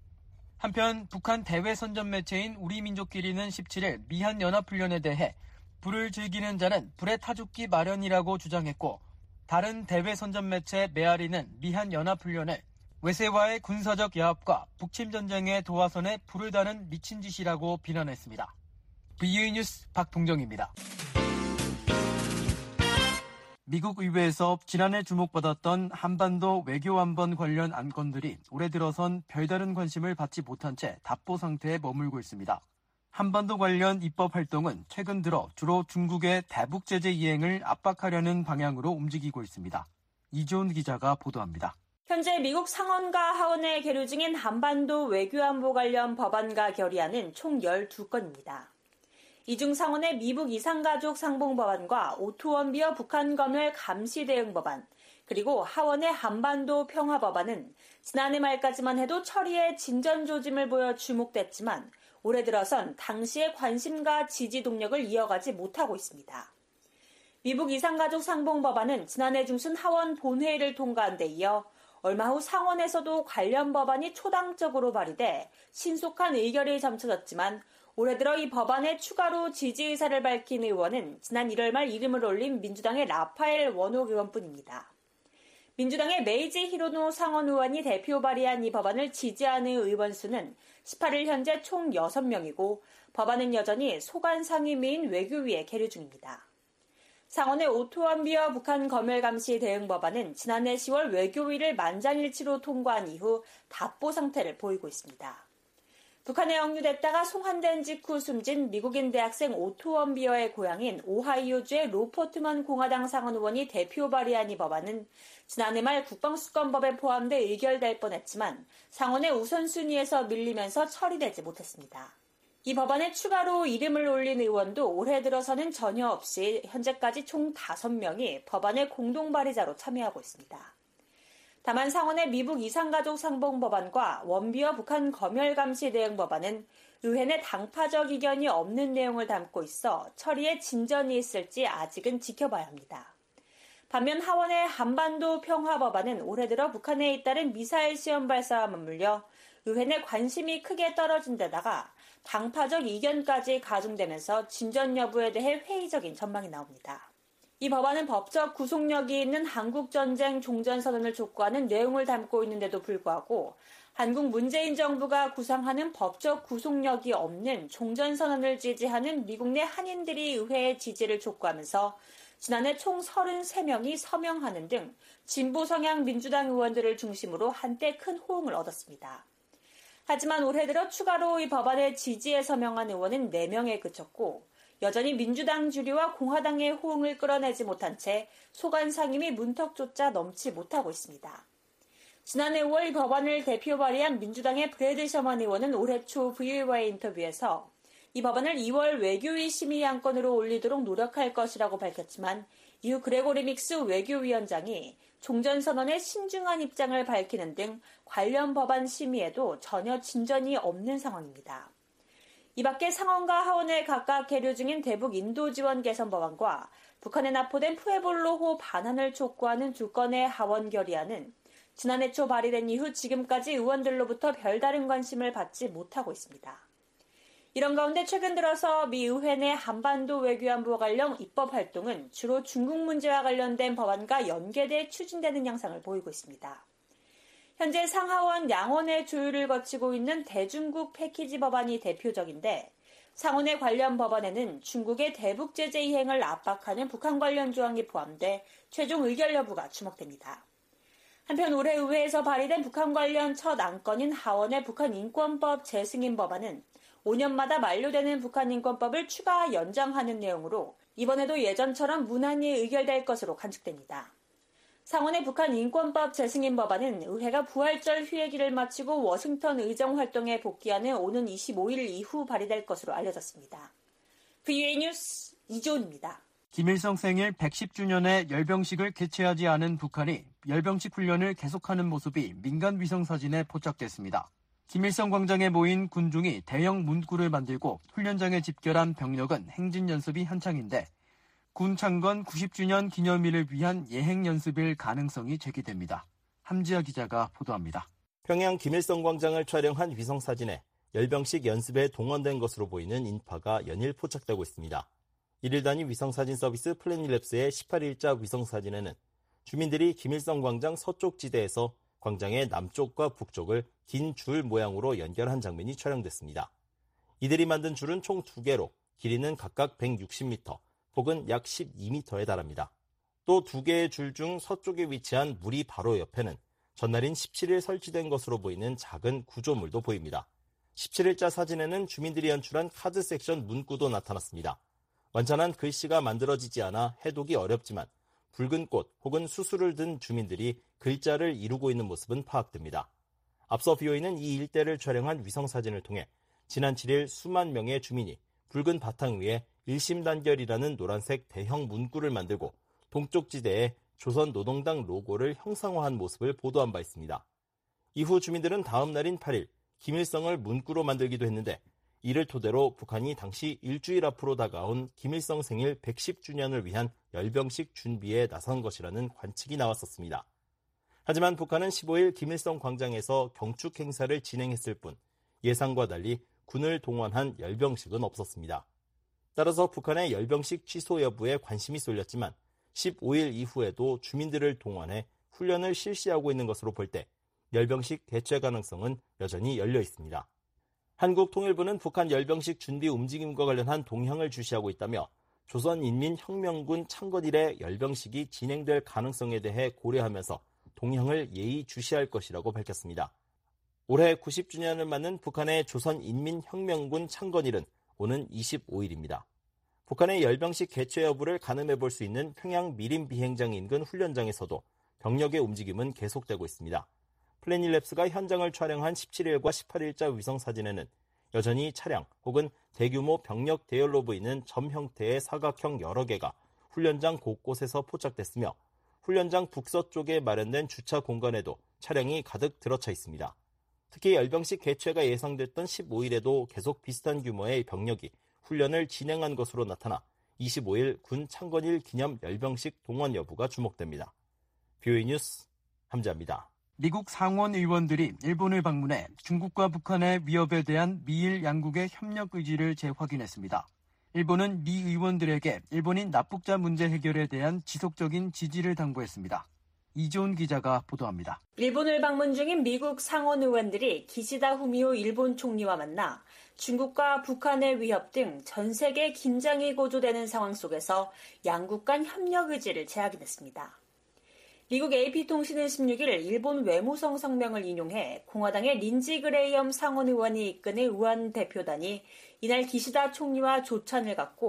한편 북한 대외 선전 매체인 우리민족끼리는 십칠일 미한 연합훈련에 대해 불을 즐기는 자는 불에 타죽기 마련이라고 주장했고 다른 대외 선전 매체 메아리는 미한 연합훈련을 외세와의 군사적 야합과 북침 전쟁의 도화선에 불을 다는 미친 짓이라고 비난했습니다. 브이오이 뉴스 박동정입니다. 미국 의회에서 지난해 주목받았던 한반도 외교안보 관련 안건들이 올해 들어선 별다른 관심을 받지 못한 채 답보 상태에 머물고 있습니다. 한반도 관련 입법 활동은 최근 들어 주로 중국의 대북 제재 이행을 압박하려는 방향으로 움직이고 있습니다. 이지훈 기자가 보도합니다. 현재 미국 상원과 하원에 계류 중인 한반도 외교안보 관련 법안과 결의안은 총 열두 건입니다. 이 중 상원의 미북 이산가족 상봉법안과 오토원비어 북한 검열 감시 대응 법안, 그리고 하원의 한반도 평화법안은 지난해 말까지만 해도 처리에 진전 조짐을 보여 주목됐지만 올해 들어선 당시의 관심과 지지 동력을 이어가지 못하고 있습니다. 미북 이산가족 상봉법안은 지난해 중순 하원 본회의를 통과한 데 이어 얼마 후 상원에서도 관련 법안이 초당적으로 발의돼 신속한 의결이 점쳐졌지만 올해 들어 이 법안에 추가로 지지 의사를 밝힌 의원은 지난 일월 말 이름을 올린 민주당의 라파엘 원옥 의원뿐입니다. 민주당의 메이지 히로노 상원 의원이 대표 발의한 이 법안을 지지하는 의원 수는 십팔일 현재 총 여섯 명이고 법안은 여전히 소관 상임위인 외교위에 계류 중입니다. 상원의 오토원비어 북한 검열 감시 대응 법안은 지난해 시월 외교위를 만장일치로 통과한 이후 답보 상태를 보이고 있습니다. 북한에 억류됐다가 송환된 직후 숨진 미국인 대학생 오토원비어의 고향인 오하이오주의 로퍼트먼 공화당 상원 의원이 대표 발의한 이 법안은 지난해 말 국방수권법에 포함돼 의결될 뻔했지만 상원의 우선순위에서 밀리면서 처리되지 못했습니다. 이 법안에 추가로 이름을 올린 의원도 올해 들어서는 전혀 없이 현재까지 총 다섯 명이 법안의 공동 발의자로 참여하고 있습니다. 다만 상원의 미북 이산가족 상봉법안과 원비어 북한 검열 감시 대응 법안은 의회 내 당파적 이견이 없는 내용을 담고 있어 처리에 진전이 있을지 아직은 지켜봐야 합니다. 반면 하원의 한반도 평화법안은 올해 들어 북한에 잇따른 미사일 시험 발사와 맞물려 의회 내 관심이 크게 떨어진 데다가 당파적 이견까지 가중되면서 진전 여부에 대해 회의적인 전망이 나옵니다. 이 법안은 법적 구속력이 있는 한국전쟁 종전선언을 촉구하는 내용을 담고 있는데도 불구하고 한국 문재인 정부가 구상하는 법적 구속력이 없는 종전선언을 지지하는 미국 내 한인들이 의회의 지지를 촉구하면서 지난해 총 서른세 명이 서명하는 등 진보 성향 민주당 의원들을 중심으로 한때 큰 호응을 얻었습니다. 하지만 올해 들어 추가로 이 법안에 지지에 서명한 의원은 네 명에 그쳤고 여전히 민주당 주류와 공화당의 호응을 끌어내지 못한 채 소관 상임위 문턱조차 넘지 못하고 있습니다. 지난해 오월 법안을 대표 발의한 민주당의 브래드 셔먼 의원은 올해 초 브이오에이와의 인터뷰에서 이 법안을 이월 외교위 심의 안건으로 올리도록 노력할 것이라고 밝혔지만 이후 그레고리 믹스 외교위원장이 종전선언의 신중한 입장을 밝히는 등 관련 법안 심의에도 전혀 진전이 없는 상황입니다. 이 밖에 상원과 하원에 각각 계류 중인 대북 인도 지원 개선 법안과 북한에 납포된 푸에볼로호 반환을 촉구하는 두 건의 하원 결의안은 지난해 초 발의된 이후 지금까지 의원들로부터 별다른 관심을 받지 못하고 있습니다. 이런 가운데 최근 들어서 미 의회 내 한반도 외교안보 관련 입법 활동은 주로 중국 문제와 관련된 법안과 연계돼 추진되는 양상을 보이고 있습니다. 현재 상하원 양원의 조율을 거치고 있는 대중국 패키지 법안이 대표적인데 상원의 관련 법안에는 중국의 대북 제재 이행을 압박하는 북한 관련 조항이 포함돼 최종 의결 여부가 주목됩니다. 한편 올해 의회에서 발의된 북한 관련 첫 안건인 하원의 북한 인권법 재승인 법안은 오 년마다 만료되는 북한 인권법을 추가 연장하는 내용으로 이번에도 예전처럼 무난히 의결될 것으로 관측됩니다. 상원의 북한 인권법 재승인 법안은 의회가 부활절 휴회기를 마치고 워싱턴 의정 활동에 복귀하는 오는 이십오일 이후 발의될 것으로 알려졌습니다. 브이오에이 뉴스 이조은입니다. 김일성 생일 백십 주년에 열병식을 개최하지 않은 북한이 열병식 훈련을 계속하는 모습이 민간 위성사진에 포착됐습니다. 김일성 광장에 모인 군중이 대형 문구를 만들고 훈련장에 집결한 병력은 행진 연습이 한창인데 군 창건 구십 주년 기념일을 위한 예행 연습일 가능성이 제기됩니다. 함지아 기자가 보도합니다. 평양 김일성 광장을 촬영한 위성사진에 열병식 연습에 동원된 것으로 보이는 인파가 연일 포착되고 있습니다. 일일 단위 위성사진 서비스 플래닛랩스의 십팔일자 위성사진에는 주민들이 김일성 광장 서쪽 지대에서 광장의 남쪽과 북쪽을 긴 줄 모양으로 연결한 장면이 촬영됐습니다. 이들이 만든 줄은 총 두 개로 길이는 각각 백육십 미터, 폭은 약 십이 미터에 달합니다. 또 두 개의 줄 중 서쪽에 위치한 물이 바로 옆에는 전날인 십칠일 설치된 것으로 보이는 작은 구조물도 보입니다. 십칠일자 사진에는 주민들이 연출한 카드 섹션 문구도 나타났습니다. 완전한 글씨가 만들어지지 않아 해독이 어렵지만 붉은 꽃 혹은 수수를 든 주민들이 글자를 이루고 있는 모습은 파악됩니다. 앞서 비오이는 이 일대를 촬영한 위성사진을 통해 지난 칠일 수만 명의 주민이 붉은 바탕 위에 일심단결이라는 노란색 대형 문구를 만들고 동쪽 지대에 조선노동당 로고를 형상화한 모습을 보도한 바 있습니다. 이후 주민들은 다음 날인 팔일 김일성을 문구로 만들기도 했는데 이를 토대로 북한이 당시 일주일 앞으로 다가온 김일성 생일 백십 주년을 위한 열병식 준비에 나선 것이라는 관측이 나왔었습니다. 하지만 북한은 십오일 김일성 광장에서 경축 행사를 진행했을 뿐 예상과 달리 군을 동원한 열병식은 없었습니다. 따라서 북한의 열병식 취소 여부에 관심이 쏠렸지만 십오일 이후에도 주민들을 동원해 훈련을 실시하고 있는 것으로 볼 때 열병식 개최 가능성은 여전히 열려 있습니다. 한국통일부는 북한 열병식 준비 움직임과 관련한 동향을 주시하고 있다며 조선인민혁명군 창건일에 열병식이 진행될 가능성에 대해 고려하면서 동향을 예의주시할 것이라고 밝혔습니다. 올해 구십 주년을 맞는 북한의 조선인민혁명군 창건일은 오는 이십오일입니다. 북한의 열병식 개최 여부를 가늠해 볼 수 있는 평양 미림 비행장 인근 훈련장에서도 병력의 움직임은 계속되고 있습니다. 플래닛랩스가 현장을 촬영한 십칠일과 십팔일자 위성사진에는 여전히 차량 혹은 대규모 병력 대열로 보이는 점 형태의 사각형 여러 개가 훈련장 곳곳에서 포착됐으며 훈련장 북서쪽에 마련된 주차 공간에도 차량이 가득 들어차 있습니다. 특히 열병식 개최가 예상됐던 십오일에도 계속 비슷한 규모의 병력이 훈련을 진행한 것으로 나타나 이십오일 군 창건일 기념 열병식 동원 여부가 주목됩니다. 브이오에이 뉴스 함지아입니다. 미국 상원 의원들이 일본을 방문해 중국과 북한의 위협에 대한 미일 양국의 협력 의지를 재확인했습니다. 일본은 미 의원들에게 일본인 납북자 문제 해결에 대한 지속적인 지지를 당부했습니다. 이조은 기자가 보도합니다. 일본을 방문 중인 미국 상원 의원들이 기시다 후미오 일본 총리와 만나 중국과 북한의 위협 등 전 세계 긴장이 고조되는 상황 속에서 양국 간 협력 의지를 재확인했습니다. 미국 에이피통신은 십육일 일본 외무성 성명을 인용해 공화당의 린지 그레이엄 상원 의원이 이끄는 의원 대표단이 이날 기시다 총리와 조찬을 갖고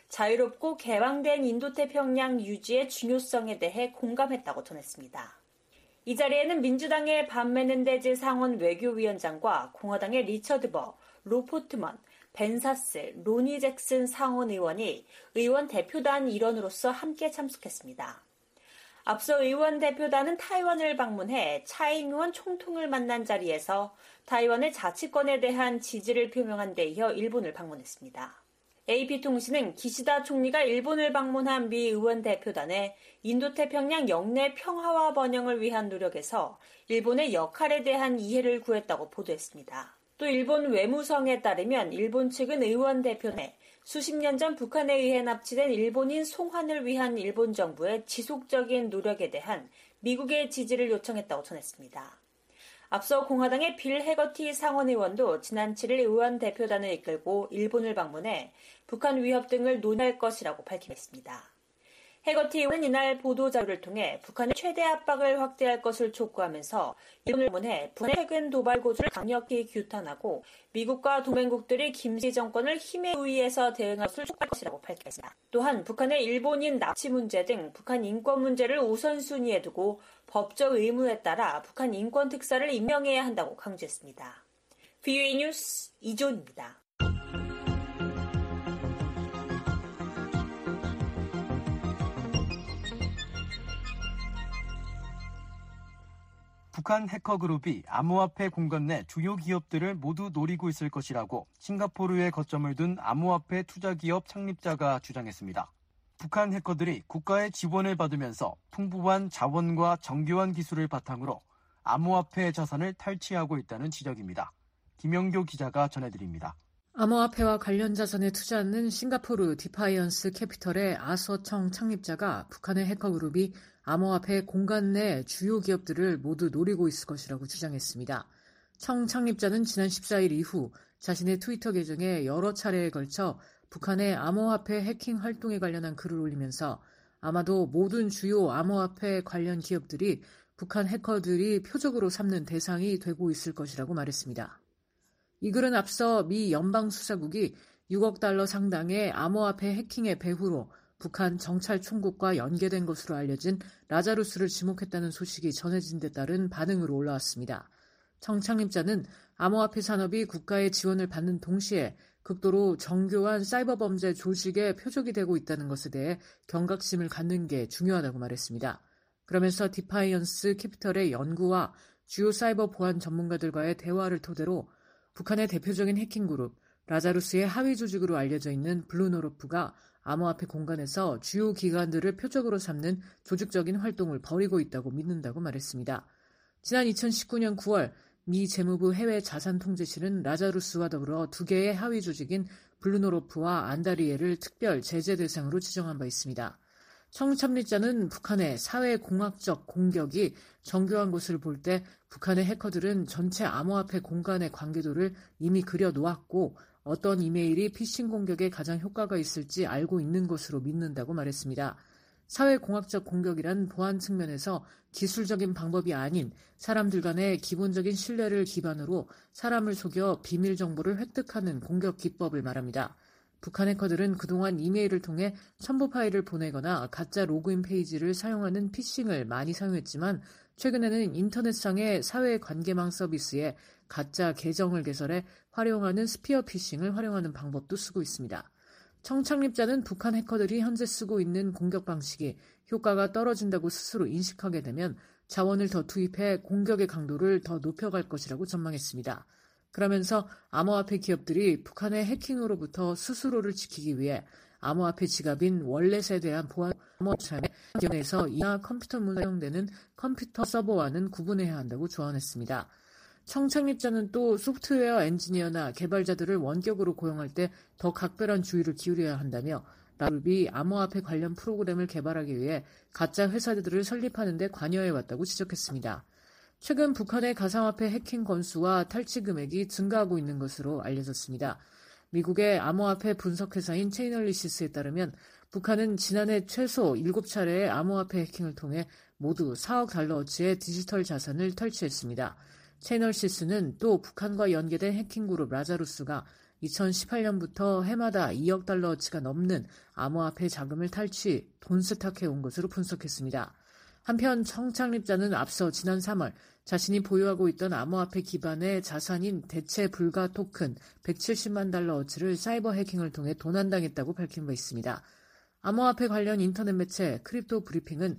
자유롭고 개방된 인도태평양 유지의 중요성에 대해 공감했다고 전했습니다. 이 자리에는 민주당의 반 메넨데즈 상원 외교위원장과 공화당의 리처드 버, 로 포트먼, 벤 사스, 로니 잭슨 상원 의원이 의원 대표단 일원으로서 함께 참석했습니다. 앞서 의원 대표단은 타이완을 방문해 차잉원 총통을 만난 자리에서 타이완의 자치권에 대한 지지를 표명한 데 이어 일본을 방문했습니다. 에이피통신은 기시다 총리가 일본을 방문한 미 의원 대표단에 인도태평양 영내 평화와 번영을 위한 노력에서 일본의 역할에 대한 이해를 구했다고 보도했습니다. 또 일본 외무성에 따르면 일본 측은 의원 대표단에 수십 년 전 북한에 의해 납치된 일본인 송환을 위한 일본 정부의 지속적인 노력에 대한 미국의 지지를 요청했다고 전했습니다. 앞서 공화당의 빌 해거티 상원의원도 지난 칠 일 의원 대표단을 이끌고 일본을 방문해 북한 위협 등을 논의할 것이라고 밝혔습니다. 해거티 의원은 이날 보도자료를 통해 북한의 최대 압박을 확대할 것을 촉구하면서 일본을 방문해 북한의 최근 도발 고조를 강력히 규탄하고 미국과 동맹국들이 김씨 정권을 힘에 의해서 대응할 것을 촉구할 것이라고 밝혔습니다. 또한 북한의 일본인 납치 문제 등 북한 인권 문제를 우선순위에 두고 법적 의무에 따라 북한 인권 특사를 임명해야 한다고 강조했습니다. 브이오에이 뉴스 이조은입니다. 북한 해커 그룹이 암호화폐 공간 내 주요 기업들을 모두 노리고 있을 것이라고 싱가포르에 거점을 둔 암호화폐 투자기업 창립자가 주장했습니다. 북한 해커들이 국가의 지원을 받으면서 풍부한 자원과 정교한 기술을 바탕으로 암호화폐 자산을 탈취하고 있다는 지적입니다. 김영교 기자가 전해드립니다. 암호화폐와 관련 자산에 투자하는 싱가포르 디파이언스 캐피털의 아서청 창립자가 북한의 해커 그룹이 암호화폐 공간 내 주요 기업들을 모두 노리고 있을 것이라고 주장했습니다. 청 창립자는 지난 십사 일 이후 자신의 트위터 계정에 여러 차례에 걸쳐 북한의 암호화폐 해킹 활동에 관련한 글을 올리면서 아마도 모든 주요 암호화폐 관련 기업들이 북한 해커들이 표적으로 삼는 대상이 되고 있을 것이라고 말했습니다. 이 글은 앞서 미 연방수사국이 육억 달러 상당의 암호화폐 해킹의 배후로 북한 정찰 총국과 연계된 것으로 알려진 라자루스를 지목했다는 소식이 전해진 데 따른 반응으로 올라왔습니다. 청 창립자는 암호화폐 산업이 국가의 지원을 받는 동시에 극도로 정교한 사이버 범죄 조직의 표적이 되고 있다는 것에 대해 경각심을 갖는 게 중요하다고 말했습니다. 그러면서 디파이언스 캐피털의 연구와 주요 사이버 보안 전문가들과의 대화를 토대로 북한의 대표적인 해킹 그룹 라자루스의 하위 조직으로 알려져 있는 블루노르프가 암호화폐 공간에서 주요 기관들을 표적으로 삼는 조직적인 활동을 벌이고 있다고 믿는다고 말했습니다. 지난 이천십구 년 구월 미 재무부 해외자산통제실은 라자루스와 더불어 두 개의 하위 조직인 블루노르프와 안다리에를 특별 제재 대상으로 지정한 바 있습니다. 청 창립자는 북한의 사회공학적 공격이 정교한 것을 볼 때 북한의 해커들은 전체 암호화폐 공간의 관계도를 이미 그려놓았고 어떤 이메일이 피싱 공격에 가장 효과가 있을지 알고 있는 것으로 믿는다고 말했습니다. 사회공학적 공격이란 보안 측면에서 기술적인 방법이 아닌 사람들 간의 기본적인 신뢰를 기반으로 사람을 속여 비밀 정보를 획득하는 공격 기법을 말합니다. 북한 해커들은 그동안 이메일을 통해 첨부 파일을 보내거나 가짜 로그인 페이지를 사용하는 피싱을 많이 사용했지만 최근에는 인터넷상의 사회관계망 서비스에 가짜 계정을 개설해 활용하는 스피어 피싱을 활용하는 방법도 쓰고 있습니다. 청 창립자는 북한 해커들이 현재 쓰고 있는 공격 방식이 효과가 떨어진다고 스스로 인식하게 되면 자원을 더 투입해 공격의 강도를 더 높여갈 것이라고 전망했습니다. 그러면서 암호화폐 기업들이 북한의 해킹으로부터 스스로를 지키기 위해 암호화폐 지갑인 월렛에 대한 보안 암호화폐 기업에서 이나 컴퓨터 문에 사용되는 컴퓨터 서버와는 구분해야 한다고 조언했습니다. 청 창립자는 또 소프트웨어 엔지니어나 개발자들을 원격으로 고용할 때 더 각별한 주의를 기울여야 한다며 라그룹이 암호화폐 관련 프로그램을 개발하기 위해 가짜 회사들을 설립하는 데 관여해왔다고 지적했습니다. 최근 북한의 가상화폐 해킹 건수와 탈취 금액이 증가하고 있는 것으로 알려졌습니다. 미국의 암호화폐 분석회사인 체이널리시스에 따르면 북한은 지난해 최소 일곱 차례의 암호화폐 해킹을 통해 모두 사억 달러어치의 디지털 자산을 탈취했습니다. 체이널리시스는 또 북한과 연계된 해킹 그룹 라자루스가 이천십팔 년부터 해마다 이억 달러어치가 넘는 암호화폐 자금을 탈취, 돈 세탁해온 것으로 분석했습니다. 한편 청창립자는 앞서 지난 삼월 자신이 보유하고 있던 암호화폐 기반의 자산인 대체 불가 토큰 백칠십만 달러어치를 사이버 해킹을 통해 도난당했다고 밝힌 바 있습니다. 암호화폐 관련 인터넷 매체 크립토 브리핑은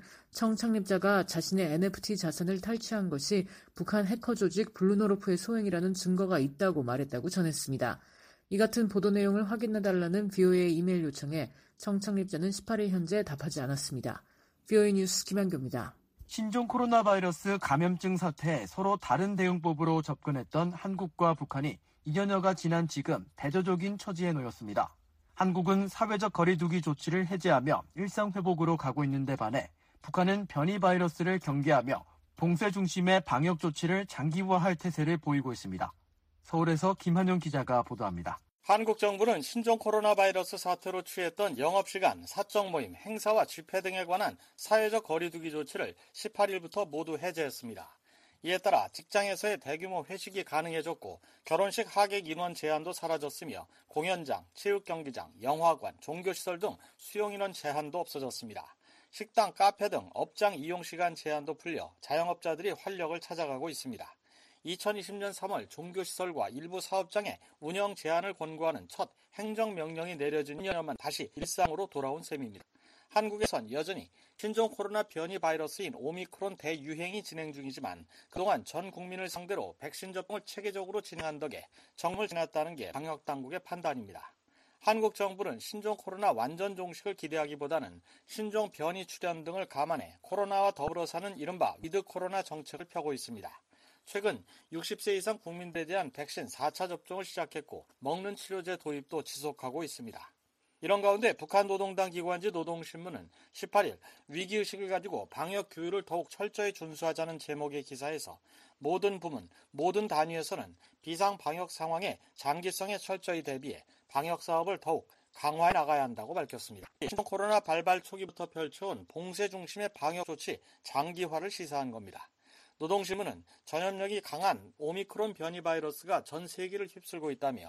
청창립자가 자신의 엔에프티 자산을 탈취한 것이 북한 해커 조직 블루노르프의 소행이라는 증거가 있다고 말했다고 전했습니다. 이 같은 보도 내용을 확인해달라는 브이오에이 이메일 요청에 청창립자는 십팔 일 현재 답하지 않았습니다. 브이오에이 뉴스 김한규입니다. 신종 코로나 바이러스 감염증 사태에 서로 다른 대응법으로 접근했던 한국과 북한이 이 년여가 지난 지금 대조적인 처지에 놓였습니다. 한국은 사회적 거리두기 조치를 해제하며 일상 회복으로 가고 있는데 반해 북한은 변이 바이러스를 경계하며 봉쇄 중심의 방역 조치를 장기화할 태세를 보이고 있습니다. 서울에서 김한용 기자가 보도합니다. 한국 정부는 신종 코로나 바이러스 사태로 취했던 영업시간, 사적 모임, 행사와 집회 등에 관한 사회적 거리두기 조치를 십팔 일부터 모두 해제했습니다. 이에 따라 직장에서의 대규모 회식이 가능해졌고 결혼식 하객 인원 제한도 사라졌으며 공연장, 체육경기장, 영화관, 종교시설 등 수용인원 제한도 없어졌습니다. 식당, 카페 등 업장 이용시간 제한도 풀려 자영업자들이 활력을 찾아가고 있습니다. 이천이십 년 삼월 종교시설과 일부 사업장에 운영 제한을 권고하는 첫 행정명령이 내려진 년여만 다시 일상으로 돌아온 셈입니다. 한국에선 여전히 신종 코로나 변이 바이러스인 오미크론 대유행이 진행 중이지만 그동안 전 국민을 상대로 백신 접종을 체계적으로 진행한 덕에 정을 지났다는 게 방역당국의 판단입니다. 한국 정부는 신종 코로나 완전 종식을 기대하기보다는 신종 변이 출현 등을 감안해 코로나와 더불어 사는 이른바 위드 코로나 정책을 펴고 있습니다. 최근 육십 세 이상 국민들에 대한 백신 사 차 접종을 시작했고 먹는 치료제 도입도 지속하고 있습니다. 이런 가운데 북한 노동당 기관지 노동신문은 십팔 일 위기의식을 가지고 방역 규율을 더욱 철저히 준수하자는 제목의 기사에서 모든 부문, 모든 단위에서는 비상 방역 상황에 장기성에 철저히 대비해 방역 사업을 더욱 강화해 나가야 한다고 밝혔습니다. 신종 코로나 발발 초기부터 펼쳐온 봉쇄 중심의 방역 조치 장기화를 시사한 겁니다. 노동신문은 전염력이 강한 오미크론 변이 바이러스가 전 세계를 휩쓸고 있다며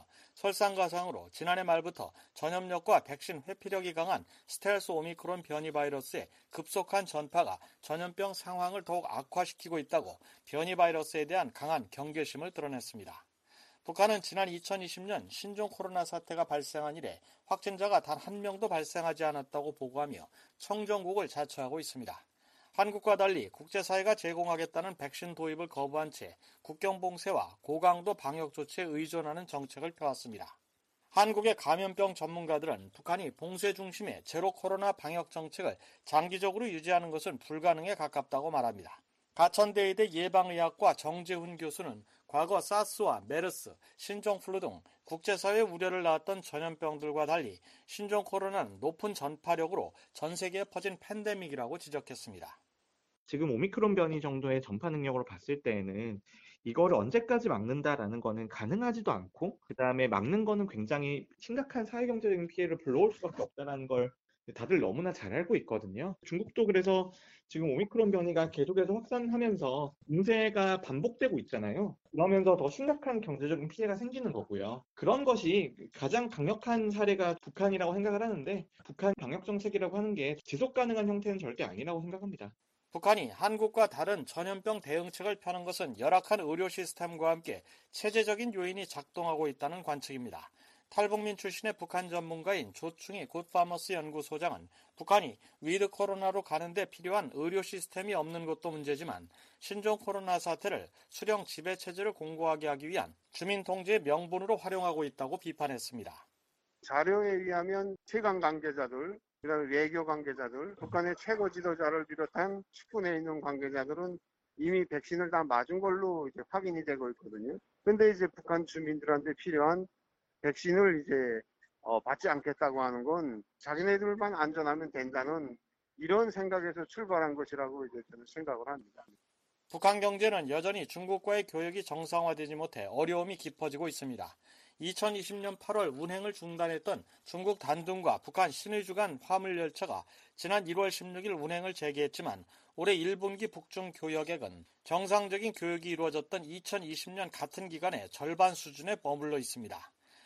설상가상으로 지난해 말부터 전염력과 백신 회피력이 강한 스텔스 오미크론 변이 바이러스의 급속한 전파가 전염병 상황을 더욱 악화시키고 있다고 변이 바이러스에 대한 강한 경계심을 드러냈습니다. 북한은 지난 이천이십 년 신종 코로나 사태가 발생한 이래 확진자가 단 한 명도 발생하지 않았다고 보고하며 청정국을 자처하고 있습니다. 한국과 달리 국제사회가 제공하겠다는 백신 도입을 거부한 채 국경 봉쇄와 고강도 방역 조치에 의존하는 정책을 펴왔습니다. 한국의 감염병 전문가들은 북한이 봉쇄 중심의 제로 코로나 방역 정책을 장기적으로 유지하는 것은 불가능에 가깝다고 말합니다. 가천대의대 예방의학과 정재훈 교수는 과거 사스와 메르스, 신종플루 등 국제사회 우려를 낳았던 전염병들과 달리 신종 코로나는 높은 전파력으로 전 세계에 퍼진 팬데믹이라고 지적했습니다. 지금 오미크론 변이 정도의 전파 능력으로 봤을 때에는 이거를 언제까지 막는다라는 거는 가능하지도 않고 그다음에 막는 거는 굉장히 심각한 사회경제적인 피해를 불러올 수밖에 없다는 걸 다들 너무나 잘 알고 있거든요. 중국도 그래서 지금 오미크론 변이가 계속해서 확산하면서 붕세가 반복되고 있잖아요. 그러면서 더 심각한 경제적인 피해가 생기는 거고요. 그런 것이 가장 강력한 사례가 북한이라고 생각을 하는데 북한 방역 정책이라고 하는 게 지속 가능한 형태는 절대 아니라고 생각합니다. 북한이 한국과 다른 전염병 대응책을 펴는 것은 열악한 의료 시스템과 함께 체제적인 요인이 작동하고 있다는 관측입니다. 탈북민 출신의 북한 전문가인 조충희 굿파머스 연구소장은 북한이 위드 코로나로 가는데 필요한 의료 시스템이 없는 것도 문제지만 신종 코로나 사태를 수령 지배 체제를 공고하게 하기 위한 주민 통제의 명분으로 활용하고 있다고 비판했습니다. 자료에 의하면 최강 관계자들, 그다음에 외교 관계자들, 북한의 최고 지도자를 비롯한 측근에 있는 관계자들은 이미 백신을 다 맞은 걸로 이제 확인이 되고 있거든요. 근데 이제 북한 주민들한테 필요한 백신을 이제 어, 받지 않겠다고 하는 건 자기네들만 안전하면 된다는 이런 생각에서 출발한 것이라고 이제 저는 생각을 합니다. 북한 경제는 여전히 중국과의 교역이 정상화되지 못해 어려움이 깊어지고 있습니다. 이천이십 년 팔월 운행을 중단했던 중국 단둥과 북한 신의주 간 화물열차가 지난 일월 십육일 운행을 재개했지만 올해 일 분기 북중 교역액은 정상적인 교역이 이루어졌던 이천이십 년 같은 기간의 절반 수준에 머물러 있습니다.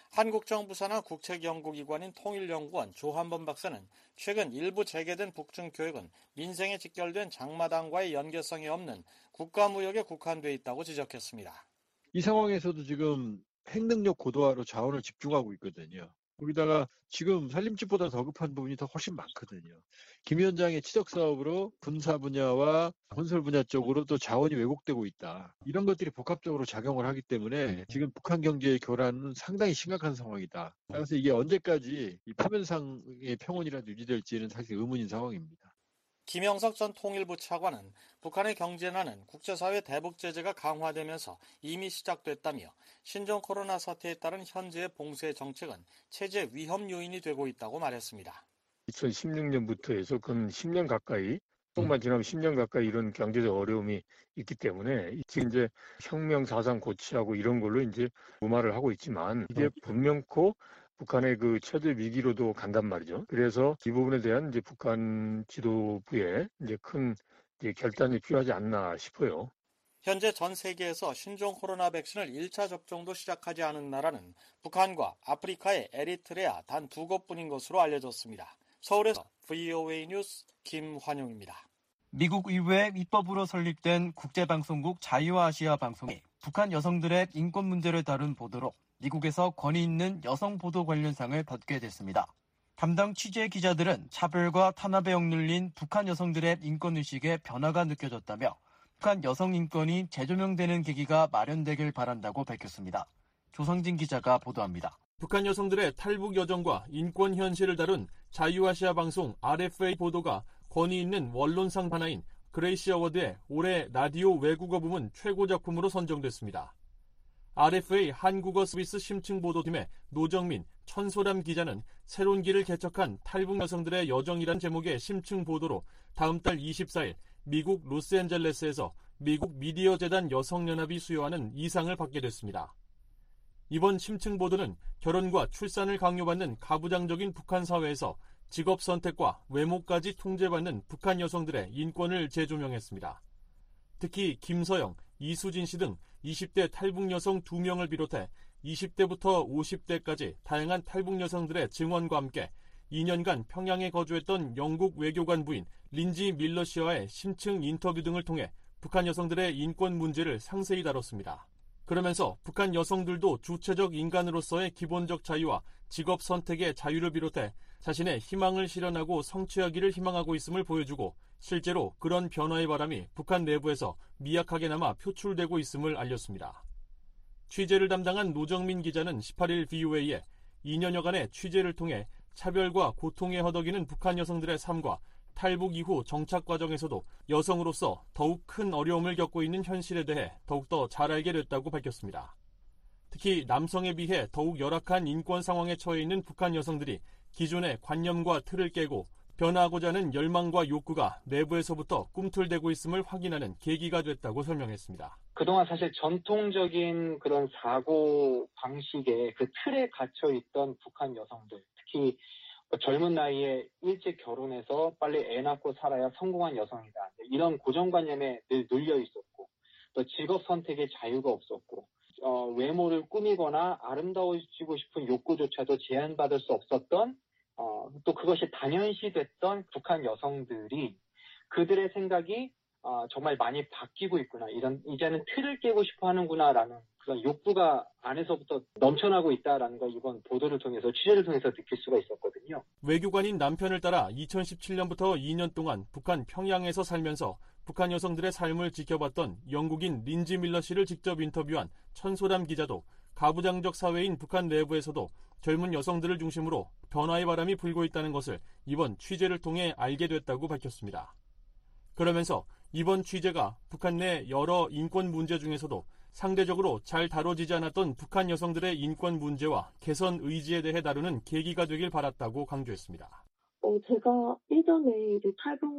한국정부사나 국책연구기관인 통일연구원 조한범 박사는 최근 일부 재개된 북중 교역은 민생에 직결된 장마당과의 연계성이 없는 국가무역에 국한돼 있다고 지적했습니다. 이 상황에서도 지금 핵능력 고도화로 자원을 집중하고 있거든요. 거기다가 지금 살림집보다 더 급한 부분이 더 훨씬 많거든요. 김 위원장의 치적 사업으로 군사 분야와 건설 분야 쪽으로 또 자원이 왜곡되고 있다. 이런 것들이 복합적으로 작용을 하기 때문에 지금 북한 경제의 교란은 상당히 심각한 상황이다. 그래서 이게 언제까지 이 파면상의 평온이라도 유지될지는 사실 의문인 상황입니다. 김영석 전 통일부 차관은 북한의 경제난은 국제사회 대북 제재가 강화되면서 이미 시작됐다며 신종 코로나 사태에 따른 현재의 봉쇄 정책은 체제 위험 요인이 되고 있다고 말했습니다. 이천십육 년부터 해서 근 십 년 가까이, 조금만 지나면 십 년 가까이 이런 경제적 어려움이 있기 때문에 지금 이제 혁명 사상 고취하고 이런 걸로 이제 무마를 하고 있지만 이게 분명코 북한의 그 체제 위기로도 간단 말이죠. 그래서 이 부분에 대한 이제 북한 지도부의 이제 큰 이제 결단이 필요하지 않나 싶어요. 현재 전 세계에서 신종 코로나 백신을 일 차 접종도 시작하지 않은 나라는 북한과 아프리카의 에리트레아 단 두 곳뿐인 것으로 알려졌습니다. 서울에서 브이오에이 뉴스 김환용입니다. 미국 의회 입법으로 설립된 국제방송국 자유아시아 방송이 북한 여성들의 인권 문제를 다룬 보도로 미국에서 권위 있는 여성 보도 관련상을 받게 됐습니다. 담당 취재 기자들은 차별과 탄압에 억눌린 북한 여성들의 인권의식에 변화가 느껴졌다며 북한 여성 인권이 재조명되는 계기가 마련되길 바란다고 밝혔습니다. 조상진 기자가 보도합니다. 북한 여성들의 탈북 여정과 인권 현실을 다룬 자유아시아 방송 알에프에이 보도가 권위 있는 원론상 하나인 그레이시 어워드의 올해 라디오 외국어 부문 최고 작품으로 선정됐습니다. 알에프에이 한국어 서비스 심층 보도팀의 노정민, 천소람 기자는 새로운 길을 개척한 탈북 여성들의 여정이란 제목의 심층 보도로 다음 달 이십사일 미국 로스앤젤레스에서 미국 미디어 재단 여성연합이 수여하는 이 상을 받게 됐습니다. 이번 심층 보도는 결혼과 출산을 강요받는 가부장적인 북한 사회에서 직업 선택과 외모까지 통제받는 북한 여성들의 인권을 재조명했습니다. 특히 김서영, 이수진 씨 등 이십 대 탈북 여성 두 명을 비롯해 이십 대부터 오십 대까지 다양한 탈북 여성들의 증언과 함께 이 년간 평양에 거주했던 영국 외교관 부인 린지 밀러 씨와의 심층 인터뷰 등을 통해 북한 여성들의 인권 문제를 상세히 다뤘습니다. 그러면서 북한 여성들도 주체적 인간으로서의 기본적 자유와 직업 선택의 자유를 비롯해 자신의 희망을 실현하고 성취하기를 희망하고 있음을 보여주고 실제로 그런 변화의 바람이 북한 내부에서 미약하게나마 표출되고 있음을 알렸습니다. 취재를 담당한 노정민 기자는 십팔일 브이오에이에 이 년여간의 취재를 통해 차별과 고통에 허덕이는 북한 여성들의 삶과 탈북 이후 정착 과정에서도 여성으로서 더욱 큰 어려움을 겪고 있는 현실에 대해 더욱더 잘 알게 됐다고 밝혔습니다. 특히 남성에 비해 더욱 열악한 인권 상황에 처해 있는 북한 여성들이 기존의 관념과 틀을 깨고 변화하고자 하는 열망과 욕구가 내부에서부터 꿈틀대고 있음을 확인하는 계기가 됐다고 설명했습니다. 그동안 사실 전통적인 그런 사고 방식의 그 틀에 갇혀있던 북한 여성들, 특히 젊은 나이에 일찍 결혼해서 빨리 애 낳고 살아야 성공한 여성이다. 이런 고정관념에 늘 눌려 있었고, 또 직업 선택의 자유가 없었고, 어, 외모를 꾸미거나 아름다워지고 싶은 욕구조차도 제한받을 수 없었던, 어, 또 그것이 당연시됐던 북한 여성들이 그들의 생각이 어, 정말 많이 바뀌고 있구나. 이런 이제는 틀을 깨고 싶어 하는구나라는 그런 욕구가 안에서부터 넘쳐나고 있다라는 걸 이번 보도를 통해서 취재를 통해서 느낄 수가 있었거든요. 외교관인 남편을 따라 이천십칠년부터 이 년 동안 북한 평양에서 살면서 북한 여성들의 삶을 지켜봤던 영국인 린지 밀러 씨를 직접 인터뷰한 천소람 기자도 가부장적 사회인 북한 내부에서도 젊은 여성들을 중심으로 변화의 바람이 불고 있다는 것을 이번 취재를 통해 알게 됐다고 밝혔습니다. 그러면서 이번 취재가 북한 내 여러 인권 문제 중에서도 상대적으로 잘 다뤄지지 않았던 북한 여성들의 인권 문제와 개선 의지에 대해 다루는 계기가 되길 바랐다고 강조했습니다. 어, 제가 예전에 이제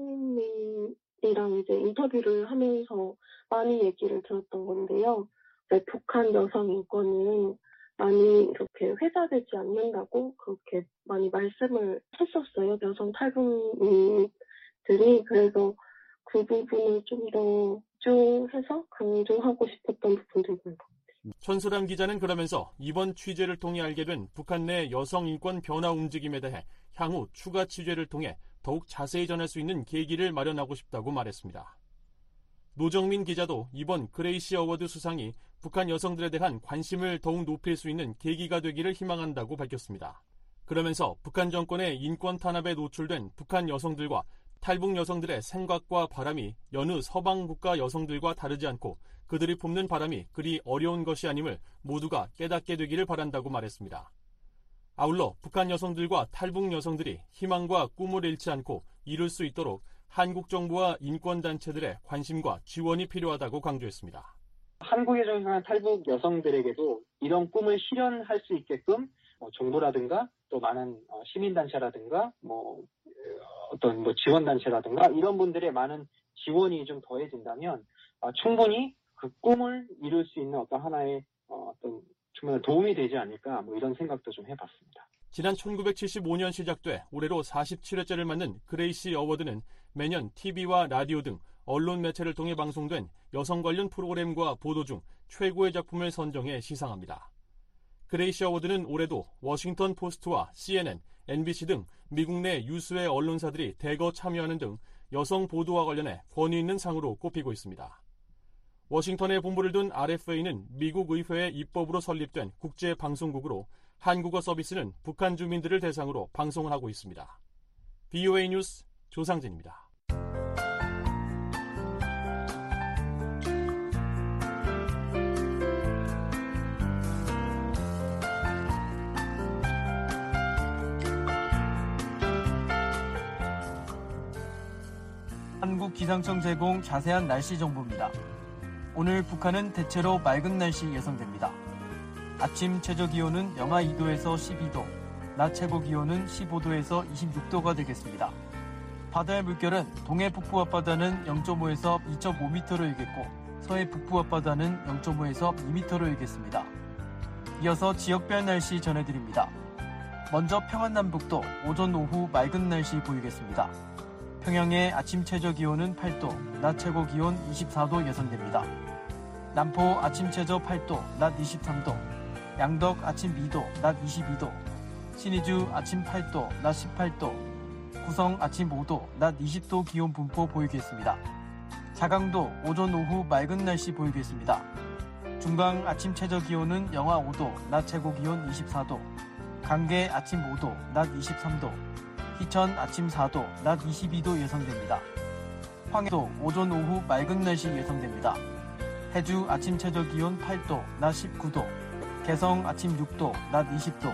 탈북민이랑 이제 인터뷰를 하면서 많이 얘기를 들었던 건데요. 네, 북한 여성 인권은 많이 이렇게 회자되지 않는다고 그렇게 많이 말씀을 했었어요. 여성 탈북민들이. 그래서 그 부분을 좀 더 집중해서 강조하고 싶었던 부분도 있는 것 같아요. 천수람 기자는 그러면서 이번 취재를 통해 알게 된 북한 내 여성 인권 변화 움직임에 대해 향후 추가 취재를 통해 더욱 자세히 전할 수 있는 계기를 마련하고 싶다고 말했습니다. 노정민 기자도 이번 그레이시 어워드 수상이 북한 여성들에 대한 관심을 더욱 높일 수 있는 계기가 되기를 희망한다고 밝혔습니다. 그러면서 북한 정권의 인권 탄압에 노출된 북한 여성들과 탈북 여성들의 생각과 바람이 여느 서방 국가 여성들과 다르지 않고 그들이 품는 바람이 그리 어려운 것이 아님을 모두가 깨닫게 되기를 바란다고 말했습니다. 아울러 북한 여성들과 탈북 여성들이 희망과 꿈을 잃지 않고 이룰 수 있도록 한국 정부와 인권단체들의 관심과 지원이 필요하다고 강조했습니다. 한국에 정착한 탈북 여성들에게도 이런 꿈을 실현할 수 있게끔 뭐 정부라든가 또 많은 시민단체라든가 뭐 어떤 뭐 지원단체라든가 이런 분들의 많은 지원이 좀 더해진다면 충분히 그 꿈을 이룰 수 있는 어떤 하나의 어떤 정말 도움이 되지 않을까 뭐 이런 생각도 좀 해봤습니다. 지난 천구백칠십오 년 시작돼 올해로 사십칠 회째를 맞는 그레이시 어워드는 매년 티비와 라디오 등 언론 매체를 통해 방송된 여성 관련 프로그램과 보도 중 최고의 작품을 선정해 시상합니다. 그레이시 어워드는 올해도 워싱턴 포스트와 씨엔엔, 엠비씨 등 미국 내 유수의 언론사들이 대거 참여하는 등 여성 보도와 관련해 권위 있는 상으로 꼽히고 있습니다. 워싱턴에 본부를 둔 알에프에이는 미국 의회의 입법으로 설립된 국제방송국으로 한국어 서비스는 북한 주민들을 대상으로 방송을 하고 있습니다. 브이오에이 뉴스 조상진입니다. 한국기상청 제공 자세한 날씨 정보입니다. 오늘 북한은 대체로 맑은 날씨 예상됩니다. 아침 최저기온은 영하 이 도에서 십이 도, 낮 최고기온은 십오 도에서 이십육 도가 되겠습니다. 바다의 물결은 동해 북부 앞바다는 영 점 오에서 이 점 오 미터로 일겠고 서해 북부 앞바다는 영 점 오에서 이 미터로 일겠습니다. 이어서 지역별 날씨 전해드립니다. 먼저 평안남북도 오전 오후 맑은 날씨 보이겠습니다. 평양의 아침 최저기온은 팔 도, 낮 최고기온 이십사 도 예상됩니다. 남포 아침 최저 팔 도, 낮 이십삼 도, 양덕 아침 이 도, 낮 이십이 도, 신의주 아침 팔 도, 낮 십팔 도, 구성 아침 오 도, 낮 이십 도 기온 분포 보이겠습니다. 자강도 오전 오후 맑은 날씨 보이겠습니다. 중강 아침 최저기온은 영하 오 도, 낮 최고기온 이십사 도, 강계 아침 오 도, 낮 이십삼 도, 희천 아침 사 도, 낮 이십이 도 예상됩니다. 황해도 오전 오후 맑은 날씨 예상됩니다. 해주 아침 최저기온 팔 도, 낮 십구 도, 개성 아침 육 도, 낮 이십 도,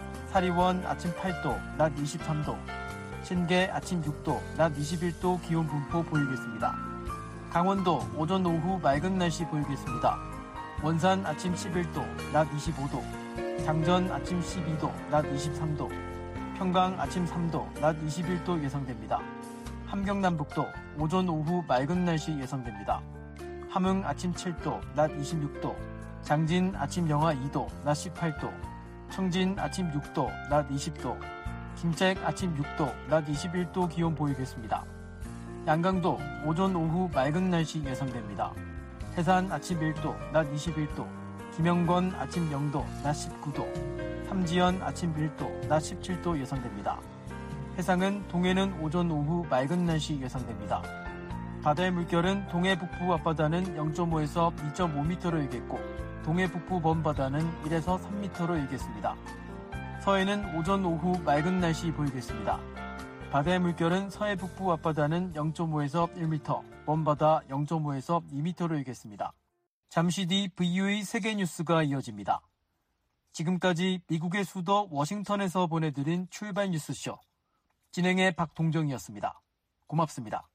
사리원 아침 팔 도, 낮 이십삼 도, 신계 아침 육 도, 낮 이십일 도 기온 분포 보이겠습니다. 강원도 오전 오후 맑은 날씨 보이겠습니다. 원산 아침 십일 도, 낮 이십오 도, 장전 아침 십이 도, 낮 이십삼 도, 평강 아침 삼 도, 낮 이십일 도 예상됩니다. 함경남북도 오전 오후 맑은 날씨 예상됩니다. 함흥 아침 칠 도, 낮 이십육 도, 장진 아침 영하 이 도, 낮 십팔 도, 청진 아침 육 도, 낮 이십 도, 김책 아침 육 도, 낮 이십일 도 기온 보이겠습니다. 양강도 오전 오후 맑은 날씨 예상됩니다. 해산 아침 일 도, 낮 이십일 도, 김영권 아침 영 도, 낮 십구 도, 삼지연 아침 일 도, 낮 십칠 도 예상됩니다. 해상은 동해는 오전 오후 맑은 날씨 예상됩니다. 바다의 물결은 동해 북부 앞바다는 영 점 오에서 이 점 오 미터로 일겠고 동해 북부 먼바다는 일에서 삼 미터로 일겠습니다. 서해는 오전 오후 맑은 날씨 보이겠습니다. 바다의 물결은 서해 북부 앞바다는 영 점 오에서 일 미터, 먼바다 영 점 오에서 이 미터로 일겠습니다. 잠시 뒤 브이오에이 세계뉴스가 이어집니다. 지금까지 미국의 수도 워싱턴에서 보내드린 출발 뉴스쇼. 진행의 박동정이었습니다. 고맙습니다.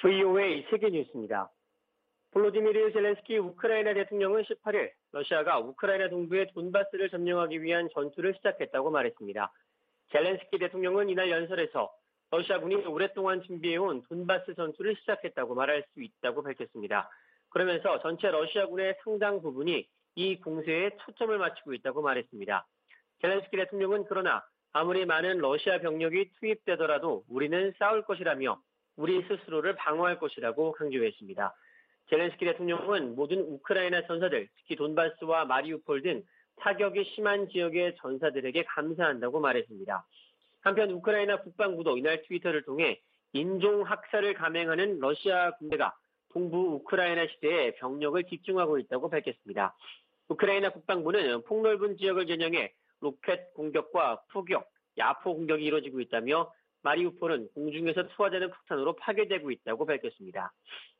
브이오에이 세계뉴스입니다. 볼로디미르 젤렌스키 우크라이나 대통령은 십팔 일 러시아가 우크라이나 동부의 돈바스를 점령하기 위한 전투를 시작했다고 말했습니다. 젤렌스키 대통령은 이날 연설에서 러시아군이 오랫동안 준비해온 돈바스 전투를 시작했다고 말할 수 있다고 밝혔습니다. 그러면서 전체 러시아군의 상당 부분이 이 공세에 초점을 맞추고 있다고 말했습니다. 젤렌스키 대통령은 그러나 아무리 많은 러시아 병력이 투입되더라도 우리는 싸울 것이라며 우리 스스로를 방어할 것이라고 강조했습니다. 젤렌스키 대통령은 모든 우크라이나 전사들, 특히 돈바스와 마리우폴 등 타격이 심한 지역의 전사들에게 감사한다고 말했습니다. 한편 우크라이나 국방부도 이날 트위터를 통해 인종학살을 감행하는 러시아 군대가 동부 우크라이나 시대에 병력을 집중하고 있다고 밝혔습니다. 우크라이나 국방부는 폭넓은 지역을 겨냥해 로켓 공격과 포격, 야포 공격이 이루어지고 있다며 마리우폴은 공중에서 투하되는 폭탄으로 파괴되고 있다고 밝혔습니다.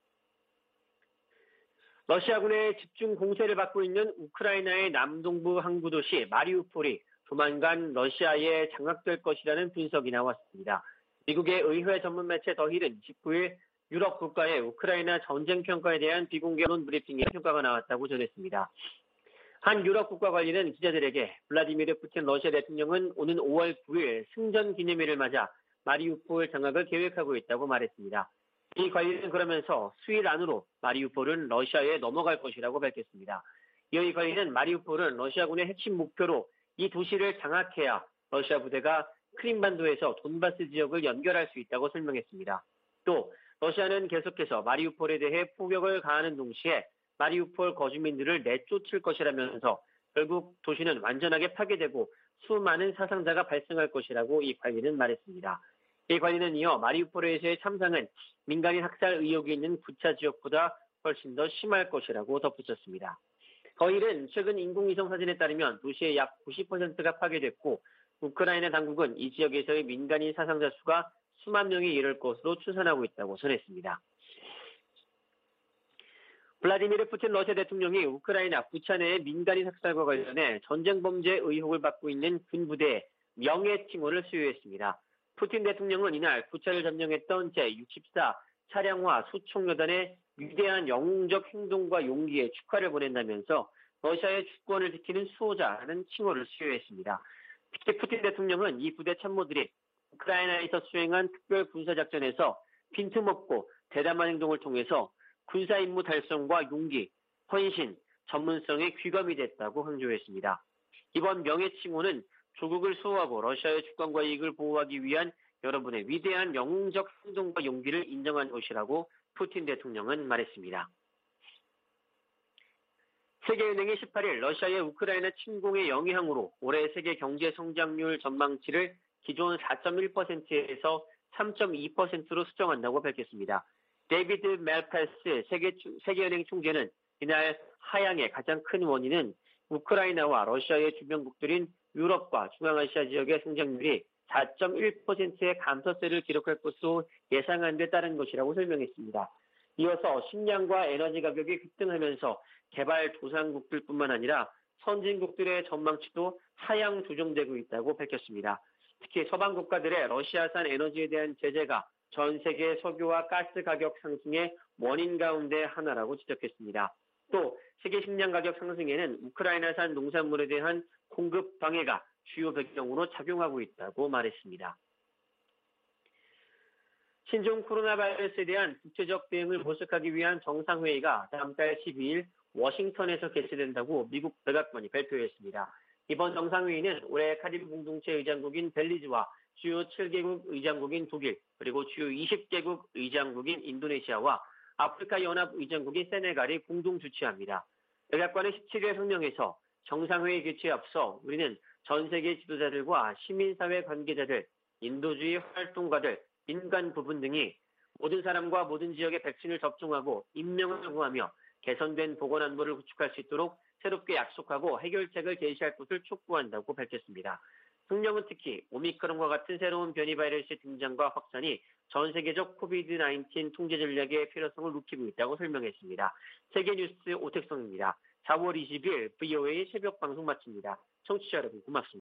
러시아군의 집중 공세를 받고 있는 우크라이나의 남동부 항구 도시 마리우폴이 조만간 러시아에 장악될 것이라는 분석이 나왔습니다. 미국의 의회 전문 매체 더힐은 십구 일 유럽 국가의 우크라이나 전쟁 평가에 대한 비공개 언론 브리핑에 평가가 나왔다고 전했습니다. 한 유럽 국가 관리는 기자들에게 블라디미르 푸틴 러시아 대통령은 오는 오월 구일 승전 기념일을 맞아 마리우폴 장악을 계획하고 있다고 말했습니다. 이 관리는 그러면서 수일 안으로 마리우폴은 러시아에 넘어갈 것이라고 밝혔습니다. 이어 이 관리는 마리우폴은 러시아군의 핵심 목표로 이 도시를 장악해야 러시아 부대가 크림반도에서 돈바스 지역을 연결할 수 있다고 설명했습니다. 또 러시아는 계속해서 마리우폴에 대해 포격을 가하는 동시에 마리우폴 거주민들을 내쫓을 것이라면서 결국 도시는 완전하게 파괴되고 수많은 사상자가 발생할 것이라고 이 관리는 말했습니다. 이 관리는 이어 마리우폴에서의 참상은 민간인 학살 의혹이 있는 부차 지역보다 훨씬 더 심할 것이라고 덧붙였습니다. 더힐은 최근 인공위성 사진에 따르면 도시의 약 구십 퍼센트가 파괴됐고 우크라이나 당국은 이 지역에서의 민간인 사상자 수가 수만 명에 이를 것으로 추산하고 있다고 전했습니다. 블라디미르 푸틴 러시아 대통령이 우크라이나 부차 내의 민간인 학살과 관련해 전쟁 범죄 의혹을 받고 있는 군부대의 명예칭호를 수여했습니다. 푸틴 대통령은 이날 부차를 점령했던 제육십사 차량화 수총여단의 위대한 영웅적 행동과 용기에 축하를 보낸다면서 러시아의 주권을 지키는 수호자라는 칭호를 수여했습니다. 특히 푸틴 대통령은 이 부대 참모들이 우크라이나에서 수행한 특별 군사작전에서 빈틈없고 대담한 행동을 통해서 군사 임무 달성과 용기, 헌신, 전문성에 귀감이 됐다고 강조했습니다. 이번 명예칭호는 조국을 수호하고 러시아의 주권과 이익을 보호하기 위한 여러분의 위대한 영웅적 행동과 용기를 인정한 것이라고 푸틴 대통령은 말했습니다. 세계은행이 십팔 일 러시아의 우크라이나 침공의 영향으로 올해 세계 경제 성장률 전망치를 기존 사 점 일 퍼센트에서 삼 점 이 퍼센트로 수정한다고 밝혔습니다. 데이비드 멜패스 세계, 세계은행 총재는 이날 하향의 가장 큰 원인은 우크라이나와 러시아의 주변국들인 유럽과 중앙아시아 지역의 성장률이 사 점 일 퍼센트의 감소세를 기록할 것으로 예상한 데 따른 것이라고 설명했습니다. 이어서 식량과 에너지 가격이 급등하면서 개발도상국들뿐만 아니라 선진국들의 전망치도 하향 조정되고 있다고 밝혔습니다. 특히 서방 국가들의 러시아산 에너지에 대한 제재가 전 세계 석유와 가스 가격 상승의 원인 가운데 하나라고 지적했습니다. 또 세계 식량 가격 상승에는 우크라이나산 농산물에 대한 공급 방해가 주요 배경으로 작용하고 있다고 말했습니다. 신종 코로나 바이러스에 대한 국제적 대응을 모색하기 위한 정상회의가 다음 달 십이 일 워싱턴에서 개최된다고 미국 백악관이 발표했습니다. 이번 정상회의는 올해 카리브 공동체 의장국인 벨리즈와 주요 칠 개국 의장국인 독일, 그리고 주요 이십 개국 의장국인 인도네시아와 아프리카 연합 의장국인 세네갈이 공동 주최합니다. 백악관은 십칠 일 성명에서 정상회의 개최에 앞서 우리는 전 세계 지도자들과 시민사회 관계자들, 인도주의 활동가들, 민간 부분 등이 모든 사람과 모든 지역의 백신을 접종하고 임명을 요구하며 개선된 보건안보를 구축할 수 있도록 새롭게 약속하고 해결책을 제시할 것을 촉구한다고 밝혔습니다. 성명은 특히 오미크론과 같은 새로운 변이 바이러스의 등장과 확산이 전 세계적 코비드 나인틴 통제 전략의 필요성을 높이고 있다고 설명했습니다. 세계뉴스 오택성입니다. 사월 이십일 브이오에이 새벽 방송 마칩니다. 청취자 여러분 고맙습니다.